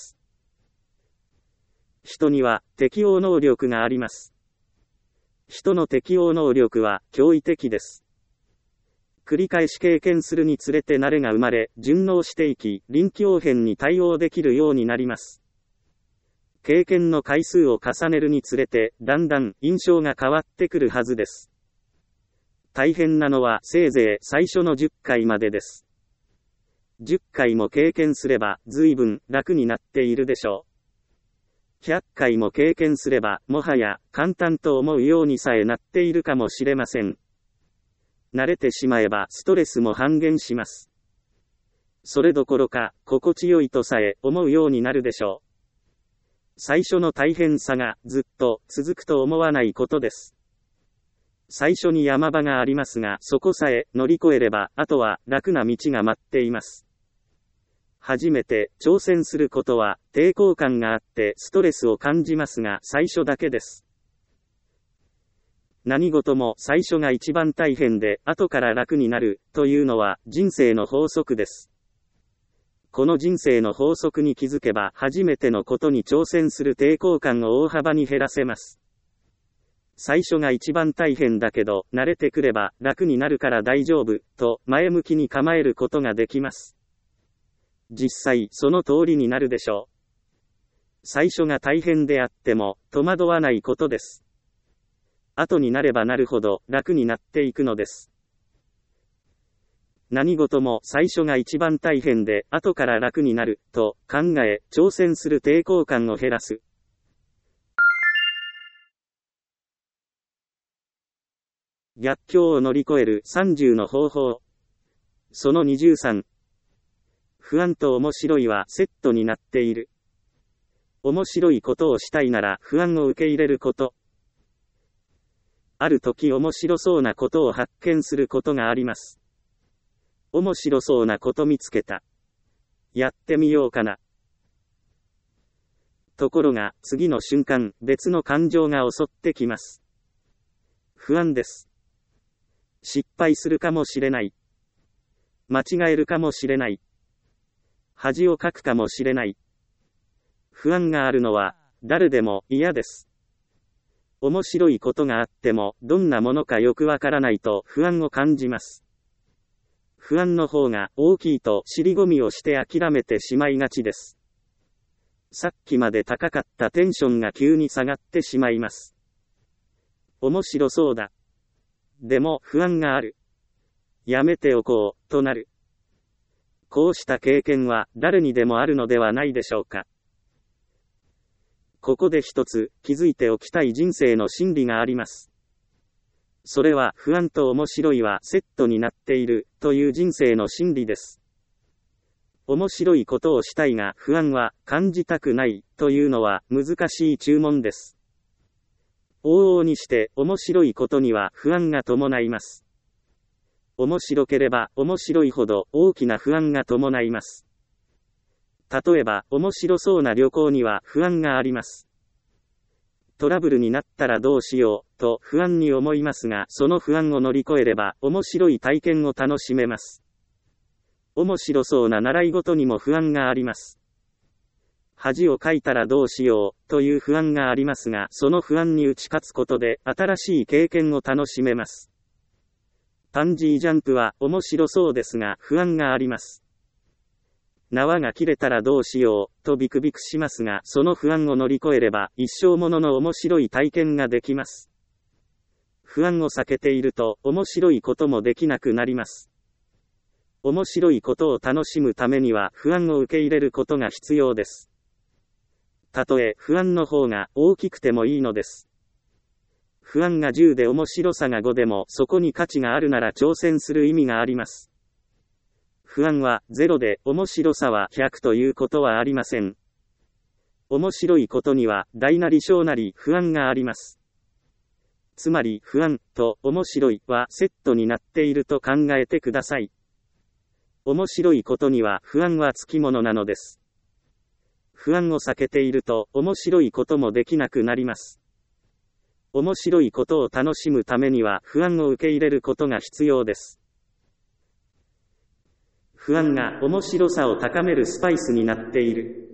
Speaker 1: 人には適応能力があります。人の適応能力は驚異的です。繰り返し経験するにつれて慣れが生まれ、順応していき、臨機応変に対応できるようになります。経験の回数を重ねるにつれて、だんだん印象が変わってくるはずです。大変なのはせいぜい最初のじゅっかいまでです。じゅっかいも経験すれば、随分楽になっているでしょう。ひゃっかいも経験すれば、もはや簡単と思うようにさえなっているかもしれません。慣れてしまえばストレスも半減します。それどころか、心地よいとさえ思うようになるでしょう。最初の大変さがずっと続くと思わないことです。最初に山場がありますが、そこさえ乗り越えれば、あとは楽な道が待っています。初めて挑戦することは抵抗感があってストレスを感じますが、最初だけです。何事も最初が一番大変で、後から楽になるというのは人生の法則です。この人生の法則に気づけば、初めてのことに挑戦する抵抗感を大幅に減らせます。最初が一番大変だけど、慣れてくれば楽になるから大丈夫と前向きに構えることができます。実際その通りになるでしょう。最初が大変であっても戸惑わないことです。後になればなるほど楽になっていくのです。何事も最初が一番大変で後から楽になると考え、挑戦する抵抗感を減らす。逆境を乗り越えるさんじゅうの方法。そのにじゅうさん。不安と面白いはセットになっている。面白いことをしたいなら不安を受け入れること。ある時面白そうなことを発見することがあります。面白そうなこと見つけた。やってみようかな。ところが、次の瞬間、別の感情が襲ってきます。不安です。失敗するかもしれない。間違えるかもしれない。恥をかくかもしれない。不安があるのは、誰でも嫌です。面白いことがあっても、どんなものかよくわからないと不安を感じます。不安の方が大きいと尻込みをして諦めてしまいがちです。さっきまで高かったテンションが急に下がってしまいます。面白そうだ。でも不安がある。やめておこう、となる。こうした経験は誰にでもあるのではないでしょうか。ここで一つ気づいておきたい人生の真理があります。それは不安と面白いはセットになっているという人生の真理です。面白いことをしたいが不安は感じたくないというのは難しい注文です。往々にして面白いことには不安が伴います。面白ければ面白いほど大きな不安が伴います。例えば面白そうな旅行には不安があります。トラブルになったらどうしようと不安に思いますが、その不安を乗り越えれば、面白い体験を楽しめます。面白そうな習い事にも不安があります。恥をかいたらどうしよう、という不安がありますが、その不安に打ち勝つことで、新しい経験を楽しめます。パンジージャンプは面白そうですが、不安があります。縄が切れたらどうしよう、とビクビクしますが、その不安を乗り越えれば、一生ものの面白い体験ができます。不安を避けていると、面白いこともできなくなります。面白いことを楽しむためには、不安を受け入れることが必要です。たとえ、不安の方が大きくてもいいのです。不安がじゅうで面白さがごでも、そこに価値があるなら挑戦する意味があります。不安はゼロで面白さはひゃくということはありません。面白いことには大なり小なり不安があります。つまり不安と面白いはセットになっていると考えてください。面白いことには不安はつきものなのです。不安を避けていると面白いこともできなくなります。面白いことを楽しむためには不安を受け入れることが必要です。不安が面白さを高めるスパイスになっている。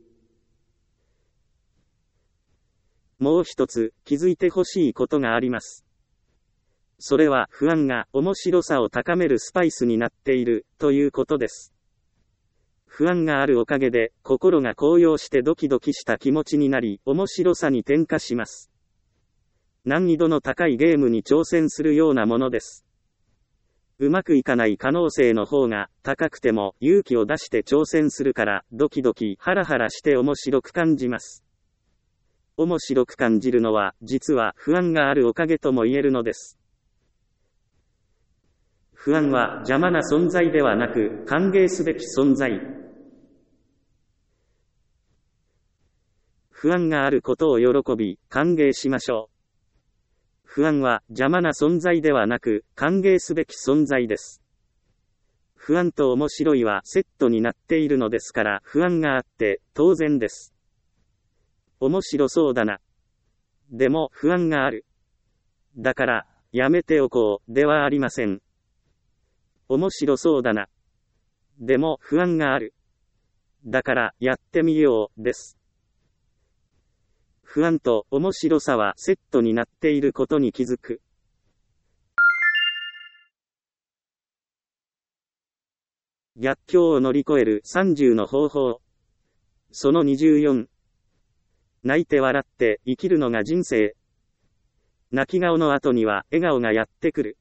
Speaker 1: もう一つ気づいてほしいことがあります。それは不安が面白さを高めるスパイスになっているということです。不安があるおかげで心が高揚してドキドキした気持ちになり面白さに転化します。難易度の高いゲームに挑戦するようなものです。うまくいかない可能性の方が高くても勇気を出して挑戦するからドキドキハラハラして面白く感じます。面白く感じるのは実は不安があるおかげとも言えるのです。不安は邪魔な存在ではなく歓迎すべき存在。不安があることを喜び歓迎しましょう。不安は邪魔な存在ではなく歓迎すべき存在です。不安と面白いはセットになっているのですから不安があって当然です。面白そうだな。でも不安がある。だからやめておこうではありません。面白そうだな。でも不安がある。だからやってみようです。不安と面白さはセットになっていることに気づく。逆境を乗り越えるさんじゅうの方法。そのにじゅうよん。泣いて笑って生きるのが人生。泣き顔の後には笑顔がやってくる。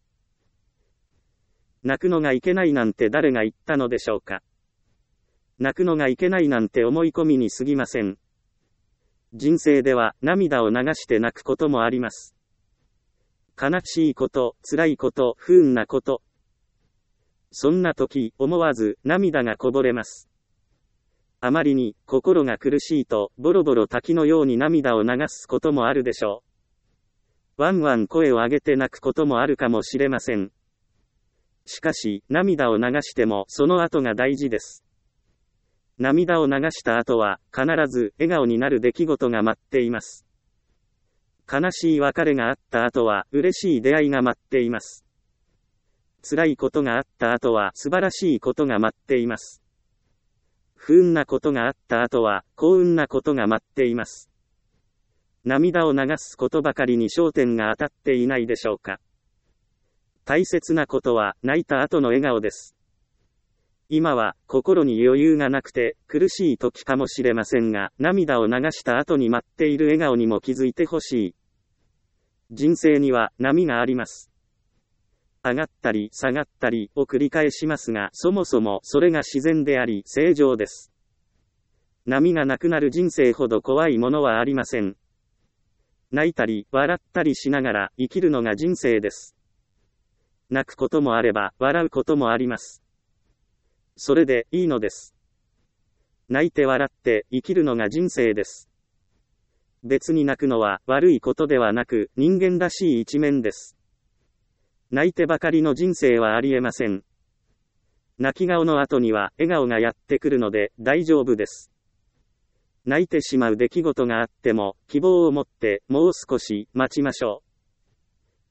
Speaker 1: 泣くのがいけないなんて誰が言ったのでしょうか。泣くのがいけないなんて思い込みに過ぎません。人生では涙を流して泣くこともあります。悲しいこと、辛いこと、不運なこと。そんな時、思わず涙がこぼれます。あまりに心が苦しいと、ボロボロ滝のように涙を流すこともあるでしょう。ワンワン声を上げて泣くこともあるかもしれません。しかし、涙を流してもその後が大事です。涙を流した後は、必ず笑顔になる出来事が待っています。悲しい別れがあった後は、嬉しい出会いが待っています。辛いことがあった後は、素晴らしいことが待っています。不運なことがあった後は、幸運なことが待っています。涙を流すことばかりに焦点が当たっていないでしょうか。大切なことは、泣いた後の笑顔です。今は心に余裕がなくて苦しい時かもしれませんが、涙を流した後に待っている笑顔にも気づいてほしい。人生には波があります。上がったり下がったりを繰り返しますが、そもそもそれが自然であり正常です。波がなくなる人生ほど怖いものはありません。泣いたり笑ったりしながら生きるのが人生です。泣くこともあれば笑うこともあります。それでいいのです。泣いて笑って生きるのが人生です。別に泣くのは悪いことではなく人間らしい一面です。泣いてばかりの人生はありえません。泣き顔の後には笑顔がやってくるので大丈夫です。泣いてしまう出来事があっても希望を持ってもう少し待ちましょう。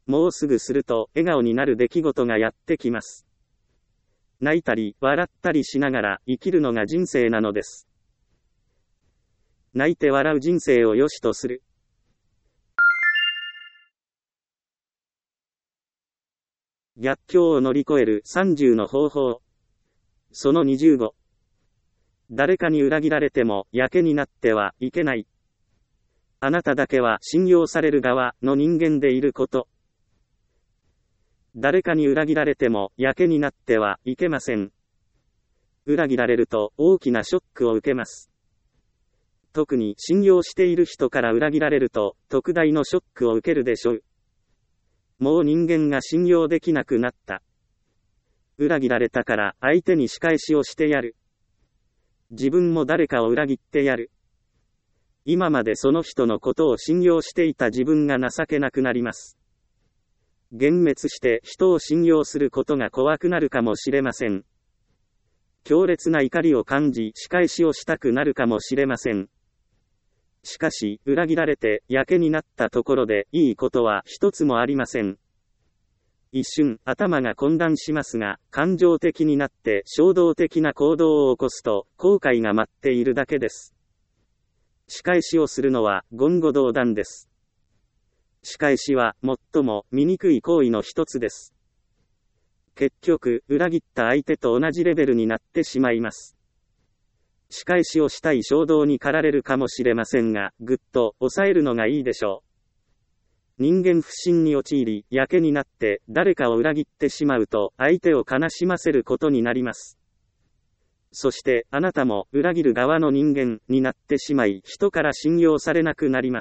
Speaker 1: もうすぐすると笑顔になる出来事がやってきます。泣いたり、笑ったりしながら生きるのが人生なのです。泣いて笑う人生を良しとする。逆境を乗り越えるさんじゅうの方法。そのにじゅうご。誰かに裏切られても、やけになってはいけない。あなただけは信用される側の人間でいること。誰かに裏切られても、やけになってはいけません。裏切られると大きなショックを受けます。特に信用している人から裏切られると、特大のショックを受けるでしょう。もう人間が信用できなくなった。裏切られたから相手に仕返しをしてやる。自分も誰かを裏切ってやる。今までその人のことを信用していた自分が情けなくなります。幻滅して人を信用することが怖くなるかもしれません。強烈な怒りを感じ仕返しをしたくなるかもしれません。しかし、裏切られて、やけになったところで、いいことは一つもありません。一瞬、頭が混乱しますが、感情的になって、衝動的な行動を起こすと、後悔が待っているだけです。仕返しをするのは、言語道断です。仕返しは、最も醜い行為の一つです。結局、裏切った相手と同じレベルになってしまいます。仕返しをしたい衝動に駆られるかもしれませんが、ぐっと抑えるのがいいでしょう。人間不信に陥り、やけになって誰かを裏切ってしまうと、相手を悲しませることになります。そして、あなたも裏切る側の人間になってしまい、人から信用されなくなります。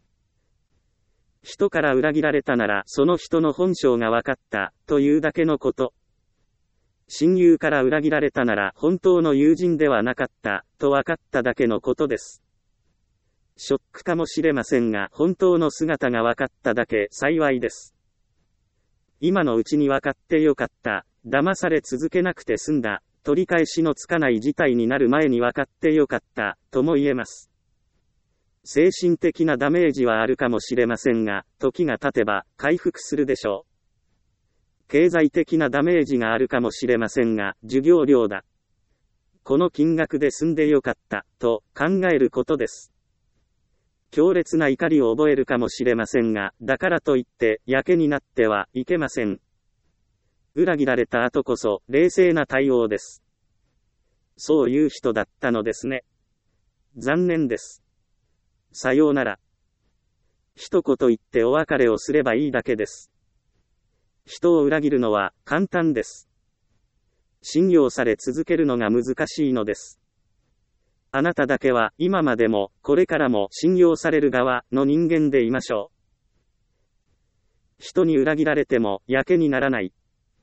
Speaker 1: 人から裏切られたなら、その人の本性が分かった、というだけのこと。親友から裏切られたなら本当の友人ではなかった、と分かっただけのことです。ショックかもしれませんが、本当の姿が分かっただけ幸いです。今のうちに分かってよかった、騙され続けなくて済んだ、取り返しのつかない事態になる前に分かってよかった、とも言えます。精神的なダメージはあるかもしれませんが、時が経てば回復するでしょう。経済的なダメージがあるかもしれませんが、授業料だ。この金額で済んでよかった、と考えることです。強烈な怒りを覚えるかもしれませんが、だからといって、やけになってはいけません。裏切られた後こそ、冷静な対応です。そういう人だったのですね。残念です。さようなら。一言言ってお別れをすればいいだけです。人を裏切るのは簡単です。信用され続けるのが難しいのです。あなただけは今までもこれからも信用される側の人間でいましょう。人に裏切られてもやけにならない。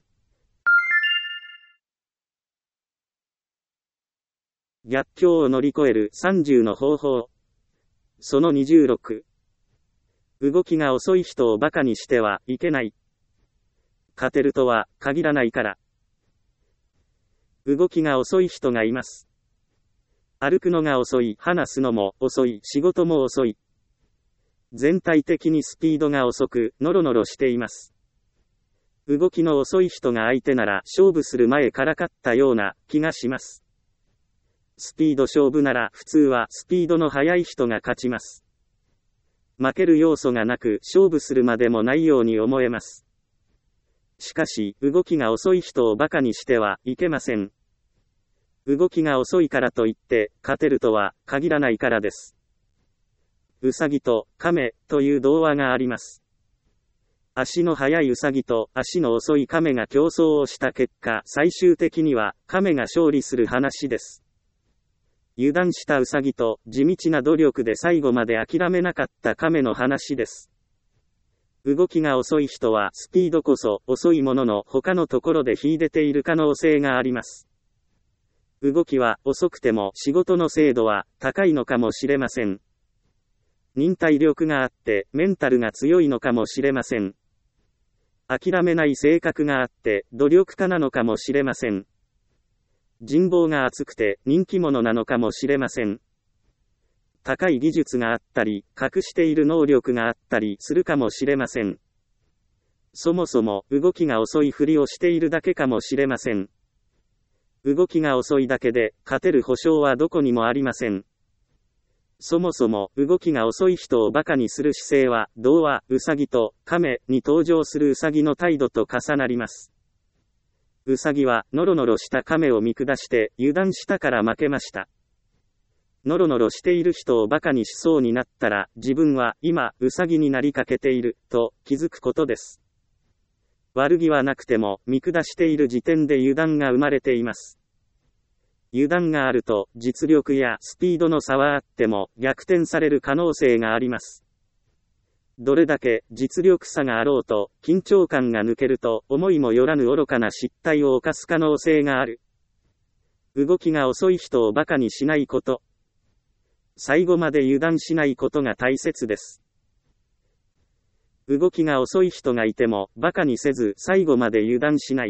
Speaker 1: 逆境を乗り越えるさんじゅうの方法。そのにじゅうろく。動きが遅い人を馬鹿にしてはいけない。勝てるとは限らないから。動きが遅い人がいます。歩くのが遅い、話すのも遅い、仕事も遅い。全体的にスピードが遅く、ノロノロしています。動きの遅い人が相手なら勝負する前から勝ったような気がします。スピード勝負なら普通はスピードの速い人が勝ちます。負ける要素がなく勝負するまでもないように思えます。しかし、動きが遅い人を馬鹿にしてはいけません。動きが遅いからといって、勝てるとは限らないからです。ウサギと亀という童話があります。足の速いウサギと足の遅い亀が競争をした結果、最終的には亀が勝利する話です。油断したウサギと地道な努力で最後まで諦めなかった亀の話です。動きが遅い人はスピードこそ遅いものの他のところで秀でている可能性があります。動きは遅くても仕事の精度は高いのかもしれません。忍耐力があってメンタルが強いのかもしれません。諦めない性格があって努力家なのかもしれません。人望が厚くて人気者なのかもしれません。高い技術があったり、隠している能力があったりするかもしれません。 そもそも動きが遅いふりをしているだけかもしれません。動きが遅いだけで勝てる保証はどこにもありません。そもそも動きが遅い人を馬鹿にする姿勢は童話ウサギと亀に登場するウサギの態度と重なります。ウサギはノロノロした亀を見下して油断したから負けました。ノロノロしている人を馬鹿にしそうになったら自分は今ウサギになりかけていると気づくことです。悪気はなくても見下している時点で油断が生まれています。油断があると実力やスピードの差はあっても逆転される可能性があります。どれだけ実力差があろうと緊張感が抜けると思いもよらぬ愚かな失態を犯す可能性がある。動きが遅い人を馬鹿にしないこと。最後まで油断しないことが大切です。動きが遅い人がいても馬鹿にせず最後まで油断しない。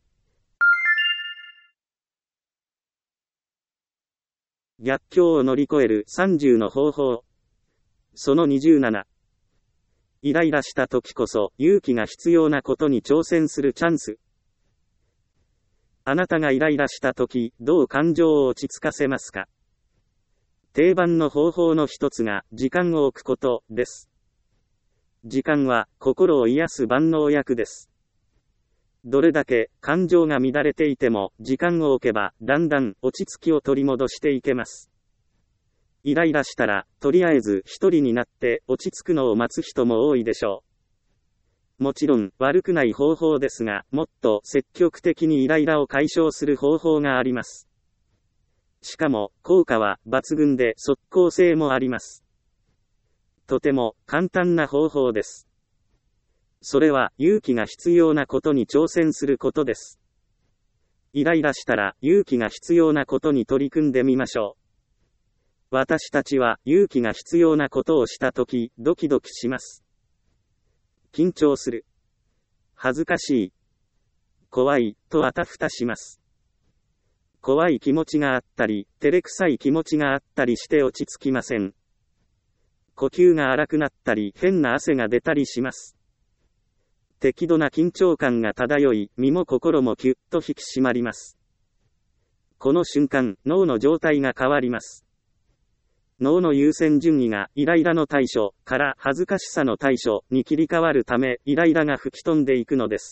Speaker 1: 逆境を乗り越えるさんじゅうの方法。そのにじゅうなな。イライラした時こそ勇気が必要なことに挑戦するチャンス。あなたがイライラした時、どう感情を落ち着かせますか？定番の方法の一つが時間を置くことです。時間は心を癒す万能薬です。どれだけ感情が乱れていても時間を置けばだんだん落ち着きを取り戻していけます。イライラしたらとりあえず一人になって落ち着くのを待つ人も多いでしょう。もちろん悪くない方法ですが、もっと積極的にイライラを解消する方法があります。しかも効果は抜群で即効性もあります。とても簡単な方法です。それは勇気が必要なことに挑戦することです。イライラしたら勇気が必要なことに取り組んでみましょう。私たちは勇気が必要なことをしたときドキドキします。緊張する。恥ずかしい。怖いとあたふたします。怖い気持ちがあったり、照れくさい気持ちがあったりして落ち着きません。呼吸が荒くなったり変な汗が出たりします。適度な緊張感が漂い、身も心もキュッと引き締まります。この瞬間、脳の状態が変わります。脳の優先順位がイライラの対処から恥ずかしさの対処に切り替わるため、イライラが吹き飛んでいくのです。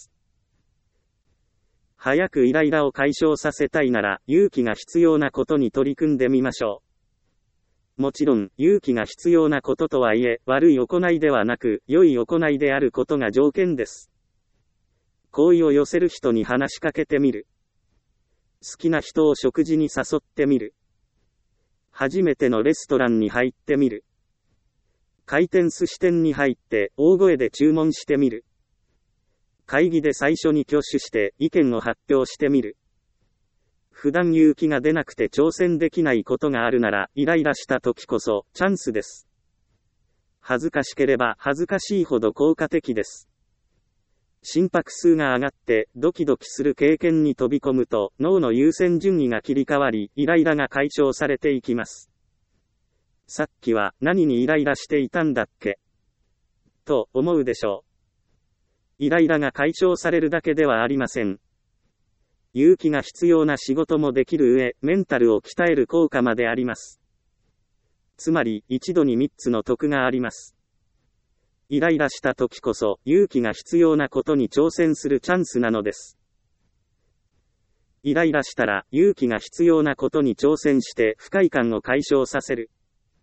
Speaker 1: 早くイライラを解消させたいなら、勇気が必要なことに取り組んでみましょう。もちろん、勇気が必要なこととはいえ、悪い行いではなく、良い行いであることが条件です。好意を寄せる人に話しかけてみる。好きな人を食事に誘ってみる。初めてのレストランに入ってみる。回転寿司店に入って大声で注文してみる。会議で最初に挙手して意見を発表してみる。普段勇気が出なくて挑戦できないことがあるなら、イライラした時こそチャンスです。恥ずかしければ恥ずかしいほど効果的です。心拍数が上がってドキドキする経験に飛び込むと脳の優先順位が切り替わり、イライラが解消されていきます。さっきは何にイライラしていたんだっけと思うでしょう。イライラが解消されるだけではありません。勇気が必要な仕事もできる上、メンタルを鍛える効果まであります。つまり、一度に三つの得があります。イライラした時こそ、勇気が必要なことに挑戦するチャンスなのです。イライラしたら、勇気が必要なことに挑戦して、不快感を解消させる。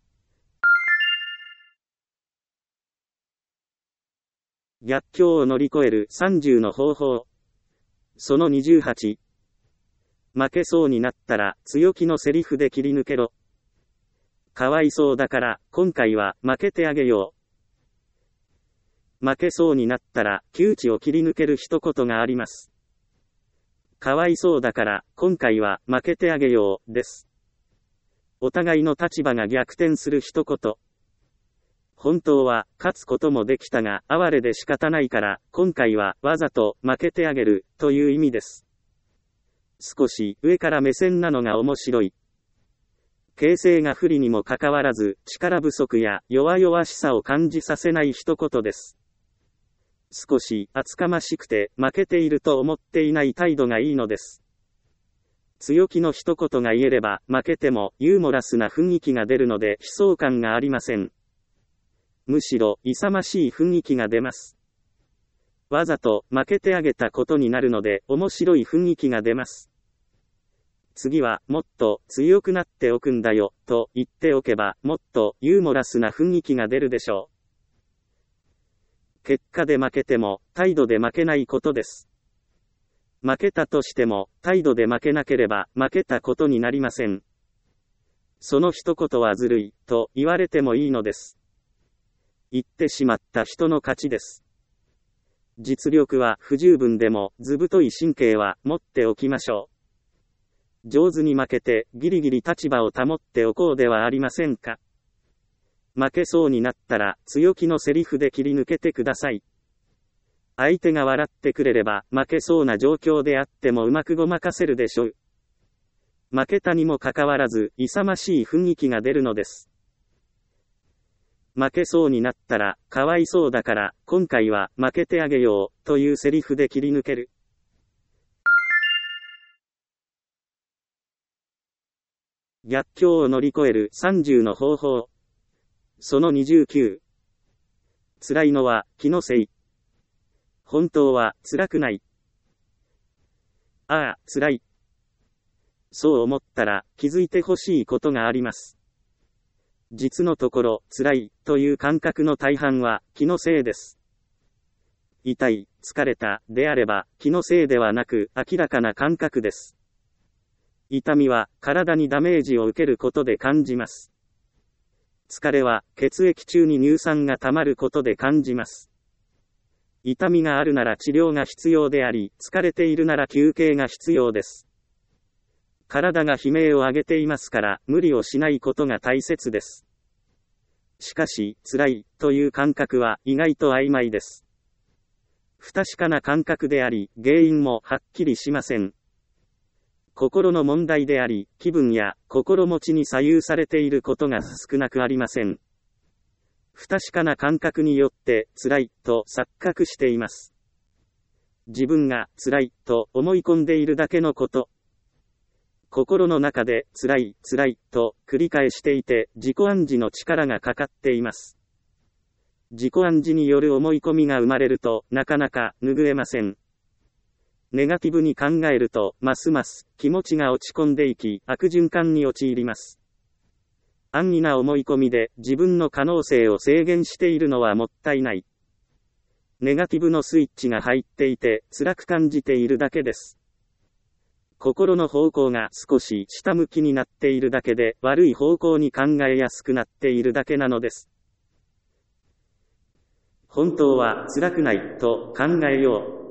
Speaker 1: 逆境を乗り越えるさんじゅうの方法。そのにじゅうはち。負けそうになったら強気のセリフで切り抜けろ。かわいそうだから今回は負けてあげよう。負けそうになったら窮地を切り抜ける一言があります。かわいそうだから今回は負けてあげようです。お互いの立場が逆転する一言。本当は勝つこともできたが哀れで仕方ないから今回はわざと負けてあげるという意味です。少し上から目線なのが面白い。形勢が不利にもかかわらず力不足や弱々しさを感じさせない一言です。 少し厚かましくて負けていると思っていない態度がいいのです。強気の一言が言えれば負けてもユーモラスな雰囲気が出るので悲壮感がありません。むしろ勇ましい雰囲気が出ます。わざと負けてあげたことになるので面白い雰囲気が出ます。次はもっと強くなっておくんだよと言っておけばもっとユーモラスな雰囲気が出るでしょう。結果で負けても態度で負けないことです。負けたとしても態度で負けなければ負けたことになりません。その一言はずるいと言われてもいいのです。言ってしまった人の勝ちです。実力は不十分でも図太い神経は持っておきましょう。上手に負けてギリギリ立場を保っておこうではありませんか。負けそうになったら強気のセリフで切り抜けてください。相手が笑ってくれれば負けそうな状況であってもうまくごまかせるでしょう。負けたにもかかわらず勇ましい雰囲気が出るのです。負けそうになったらかわいそうだから今回は負けてあげようというセリフで切り抜ける。逆境を乗り越えるさんじゅうの方法。そのにじゅうきゅう。辛いのは気のせい。本当は辛くない。ああ、辛い。そう思ったら気づいてほしいことがあります。実のところ、辛いという感覚の大半は気のせいです。痛い、疲れたであれば気のせいではなく明らかな感覚です。痛みは体にダメージを受けることで感じます。疲れは血液中に乳酸が溜まることで感じます。痛みがあるなら治療が必要であり、疲れているなら休憩が必要です。体が悲鳴を上げていますから、無理をしないことが大切です。しかし、辛いという感覚は意外と曖昧です。不確かな感覚であり、原因もはっきりしません。心の問題であり、気分や心持ちに左右されていることが少なくありません。不確かな感覚によって辛いと錯覚しています。自分が辛いと思い込んでいるだけのこと。心の中で辛い辛いと繰り返していて自己暗示の力がかかっています。自己暗示による思い込みが生まれるとなかなか拭えません。ネガティブに考えるとますます気持ちが落ち込んでいき悪循環に陥ります。安易な思い込みで自分の可能性を制限しているのはもったいない。ネガティブのスイッチが入っていて辛く感じているだけです。心の方向が少し下向きになっているだけで悪い方向に考えやすくなっているだけなのです。本当は辛くないと考えよう。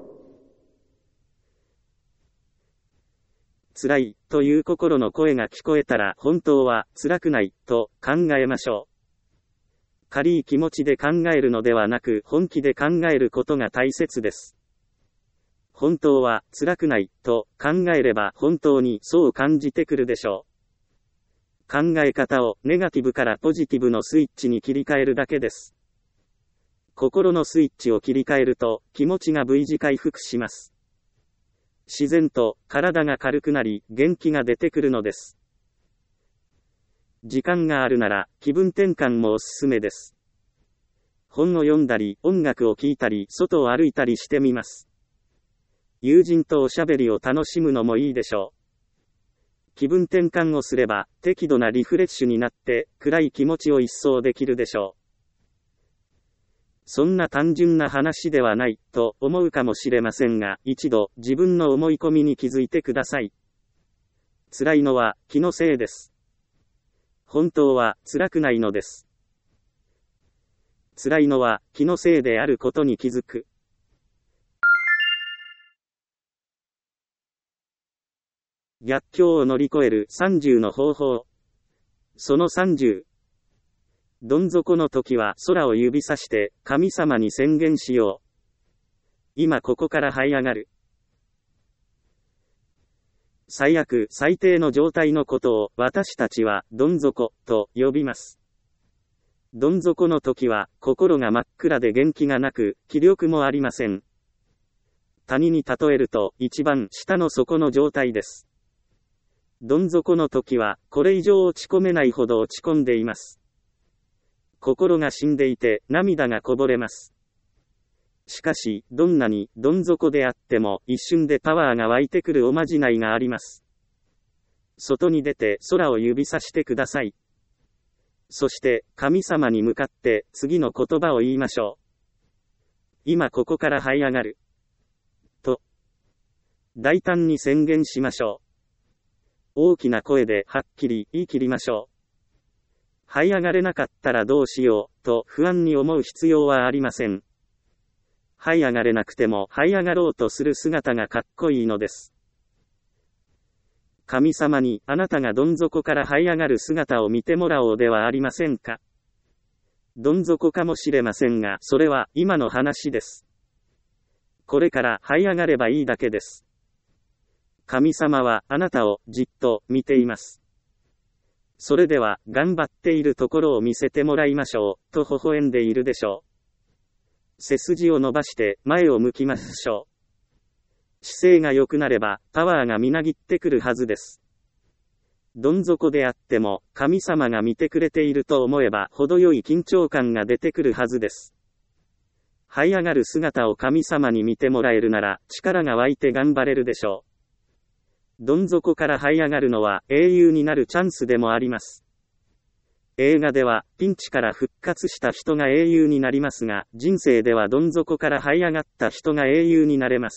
Speaker 1: 辛いという心の声が聞こえたら本当は辛くないと考えましょう。軽い気持ちで考えるのではなく本気で考えることが大切です。本当は辛くないと考えれば本当にそう感じてくるでしょう。考え方をネガティブからポジティブのスイッチに切り替えるだけです。心のスイッチを切り替えると気持ちが V 字回復します。自然と体が軽くなり元気が出てくるのです。時間があるなら気分転換もおすすめです。本を読んだり音楽を聴いたり外を歩いたりしてみます。友人とおしゃべりを楽しむのもいいでしょう。気分転換をすれば適度なリフレッシュになって暗い気持ちを一掃できるでしょう。そんな単純な話ではないと思うかもしれませんが、一度自分の思い込みに気づいてください。辛いのは気のせいです。本当は辛くないのです。辛いのは気のせいであることに気づく。逆境を乗り越えるさんじゅうの方法。そのさんじゅう。どん底の時は空を指さして神様に宣言しよう。今ここから這い上がる。最悪最低の状態のことを私たちはどん底と呼びます。 どん底の時は、心が真っ暗で元気がなく、気力もありません。谷に例えると、一番下の底の状態です。どん底の時は、これ以上落ち込めないほど落ち込んでいます。心が死んでいて、涙がこぼれます。しかし、どんなに、どん底であっても、一瞬でパワーが湧いてくるおまじないがあります。外に出て、空を指さしてください。そして、神様に向かって、次の言葉を言いましょう。今ここから這い上がる。と、大胆に宣言しましょう。大きな声ではっきり言い切りましょう。這い上がれなかったらどうしよう、と不安に思う必要はありません。這い上がれなくても這い上がろうとする姿がかっこいいのです。神様にあなたがどん底から這い上がる姿を見てもらおうではありませんか。どん底かもしれませんが、それは今の話です。これから這い上がればいいだけです。神様はあなたをじっと見ています。それでは頑張っているところを見せてもらいましょう、と微笑んでいるでしょう。背筋を伸ばして前を向きましょう。姿勢が良くなればパワーがみなぎってくるはずです。どん底であっても神様が見てくれていると思えば程よい緊張感が出てくるはずです。這い上がる姿を神様に見てもらえるなら力が湧いて頑張れるでしょう。どん底から這い上がるのは英雄になるチャンスでもあります。映画ではピンチから復活した人が英雄になりますが、人生ではどん底から這い上がった人が英雄になれます。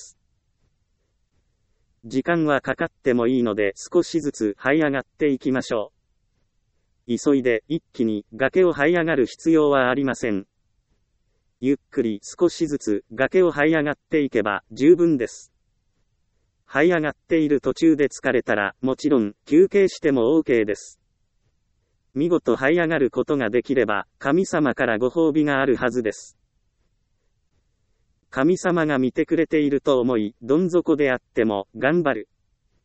Speaker 1: 時間はかかってもいいので少しずつ這い上がっていきましょう。急いで一気に崖を這い上がる必要はありません。ゆっくり少しずつ崖を這い上がっていけば十分です。這い上がっている途中で疲れたらもちろん休憩しても OK です。見事這い上がることができれば神様からご褒美があるはずです。神様が見てくれていると思い、どん底であっても頑張る。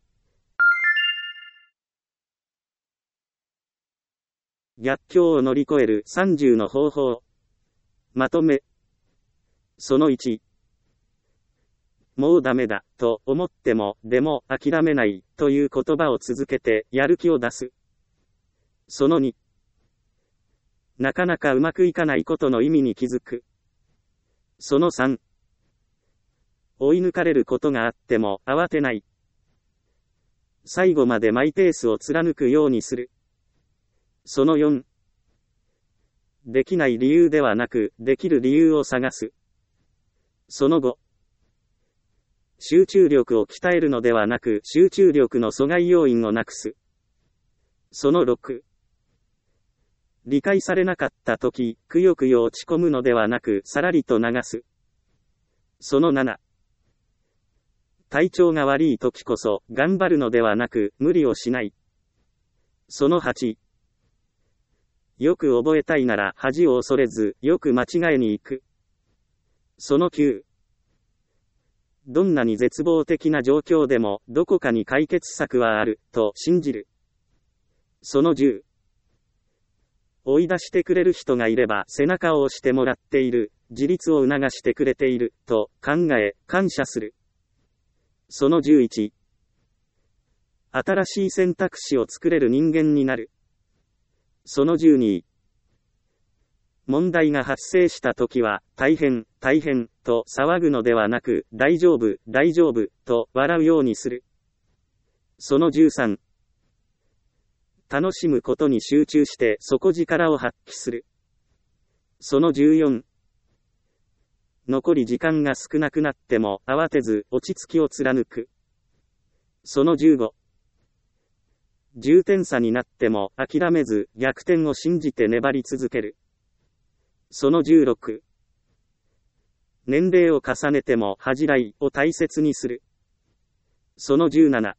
Speaker 1: 逆境を乗り越えるさんじゅうの方法。まとめ。そのいち。もうダメだ、と思っても、でも諦めない、という言葉を続けて、やる気を出す。そのに。なかなかうまくいかないことの意味に気づく。そのさん。追い抜かれることがあっても慌てない。最後までマイペースを貫くようにする。そのよん。できない理由ではなく、できる理由を探す。そのご。集中力を鍛えるのではなく、集中力の阻害要因をなくす。そのろく。理解されなかったとき、くよくよ落ち込むのではなく、さらりと流す。そのなな。体調が悪いときこそ、頑張るのではなく、無理をしない。そのはち。よく覚えたいなら恥を恐れず、よく間違えに行く。そのきゅう。どんなに絶望的な状況でも、どこかに解決策はある、と信じる。そのじゅう。追い出してくれる人がいれば背中を押してもらっている、自立を促してくれている、と考え、感謝する。そのじゅういち。新しい選択肢を作れる人間になる。そのじゅうに。問題が発生したときは、大変、大変、と騒ぐのではなく、大丈夫、大丈夫、と笑うようにする。そのじゅうさん。楽しむことに集中して底力を発揮する。そのじゅうよん。残り時間が少なくなっても慌てず落ち着きを貫く。そのじゅうご。じゅうてん差になっても諦めず逆転を信じて粘り続ける。そのじゅうろく。年齢を重ねても恥じらいを大切にする。そのじゅうなな。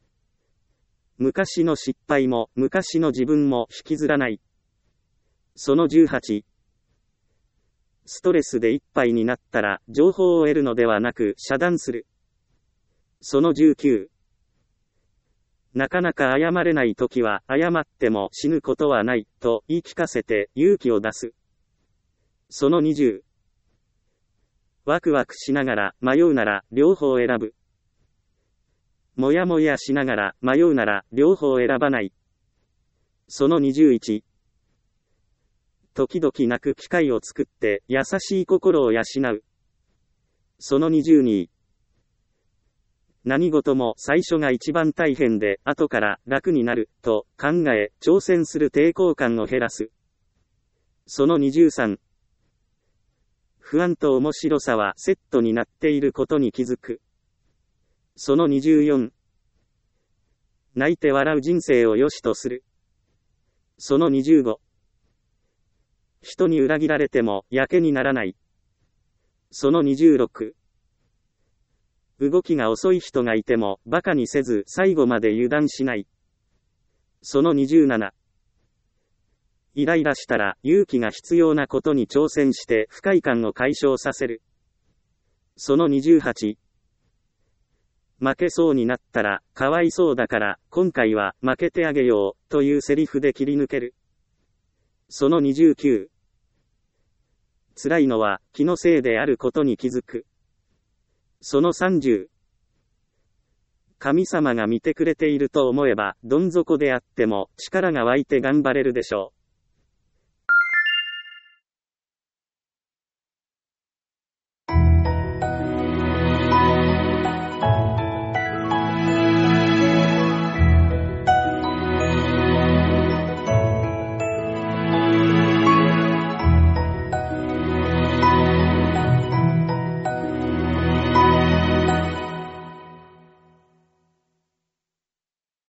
Speaker 1: 昔の失敗も昔の自分も引きずらない。そのじゅうはち。ストレスでいっぱいになったら情報を得るのではなく遮断する。そのじゅうきゅう。 なかなか謝れないときは、謝っても死ぬことはない、と言い聞かせて勇気を出す。そのにじゅう。ワクワクしながら迷うなら両方選ぶ。もやもやしながら迷うなら両方選ばない。そのにじゅういち。時々泣く機会を作って優しい心を養う。そのにじゅうに。何事も最初が一番大変で後から楽になると考え挑戦する抵抗感を減らす。そのにじゅうさん。不安と面白さはセットになっていることに気づく。そのにじゅうよん。泣いて笑う人生を良しとする。そのにじゅうご。人に裏切られてもやけにならない。そのにじゅうろく。動きが遅い人がいても馬鹿にせず最後まで油断しない。そのにじゅうなな。イライラしたら勇気が必要なことに挑戦して不快感を解消させる。そのにじゅうはち。負けそうになったらかわいそうだから今回は負けてあげようというセリフで切り抜ける。そのにじゅうきゅう。辛いのは気のせいであることに気づく。そのさんじゅう。神様が見てくれていると思えばどん底であっても力が湧いて頑張れるでしょう。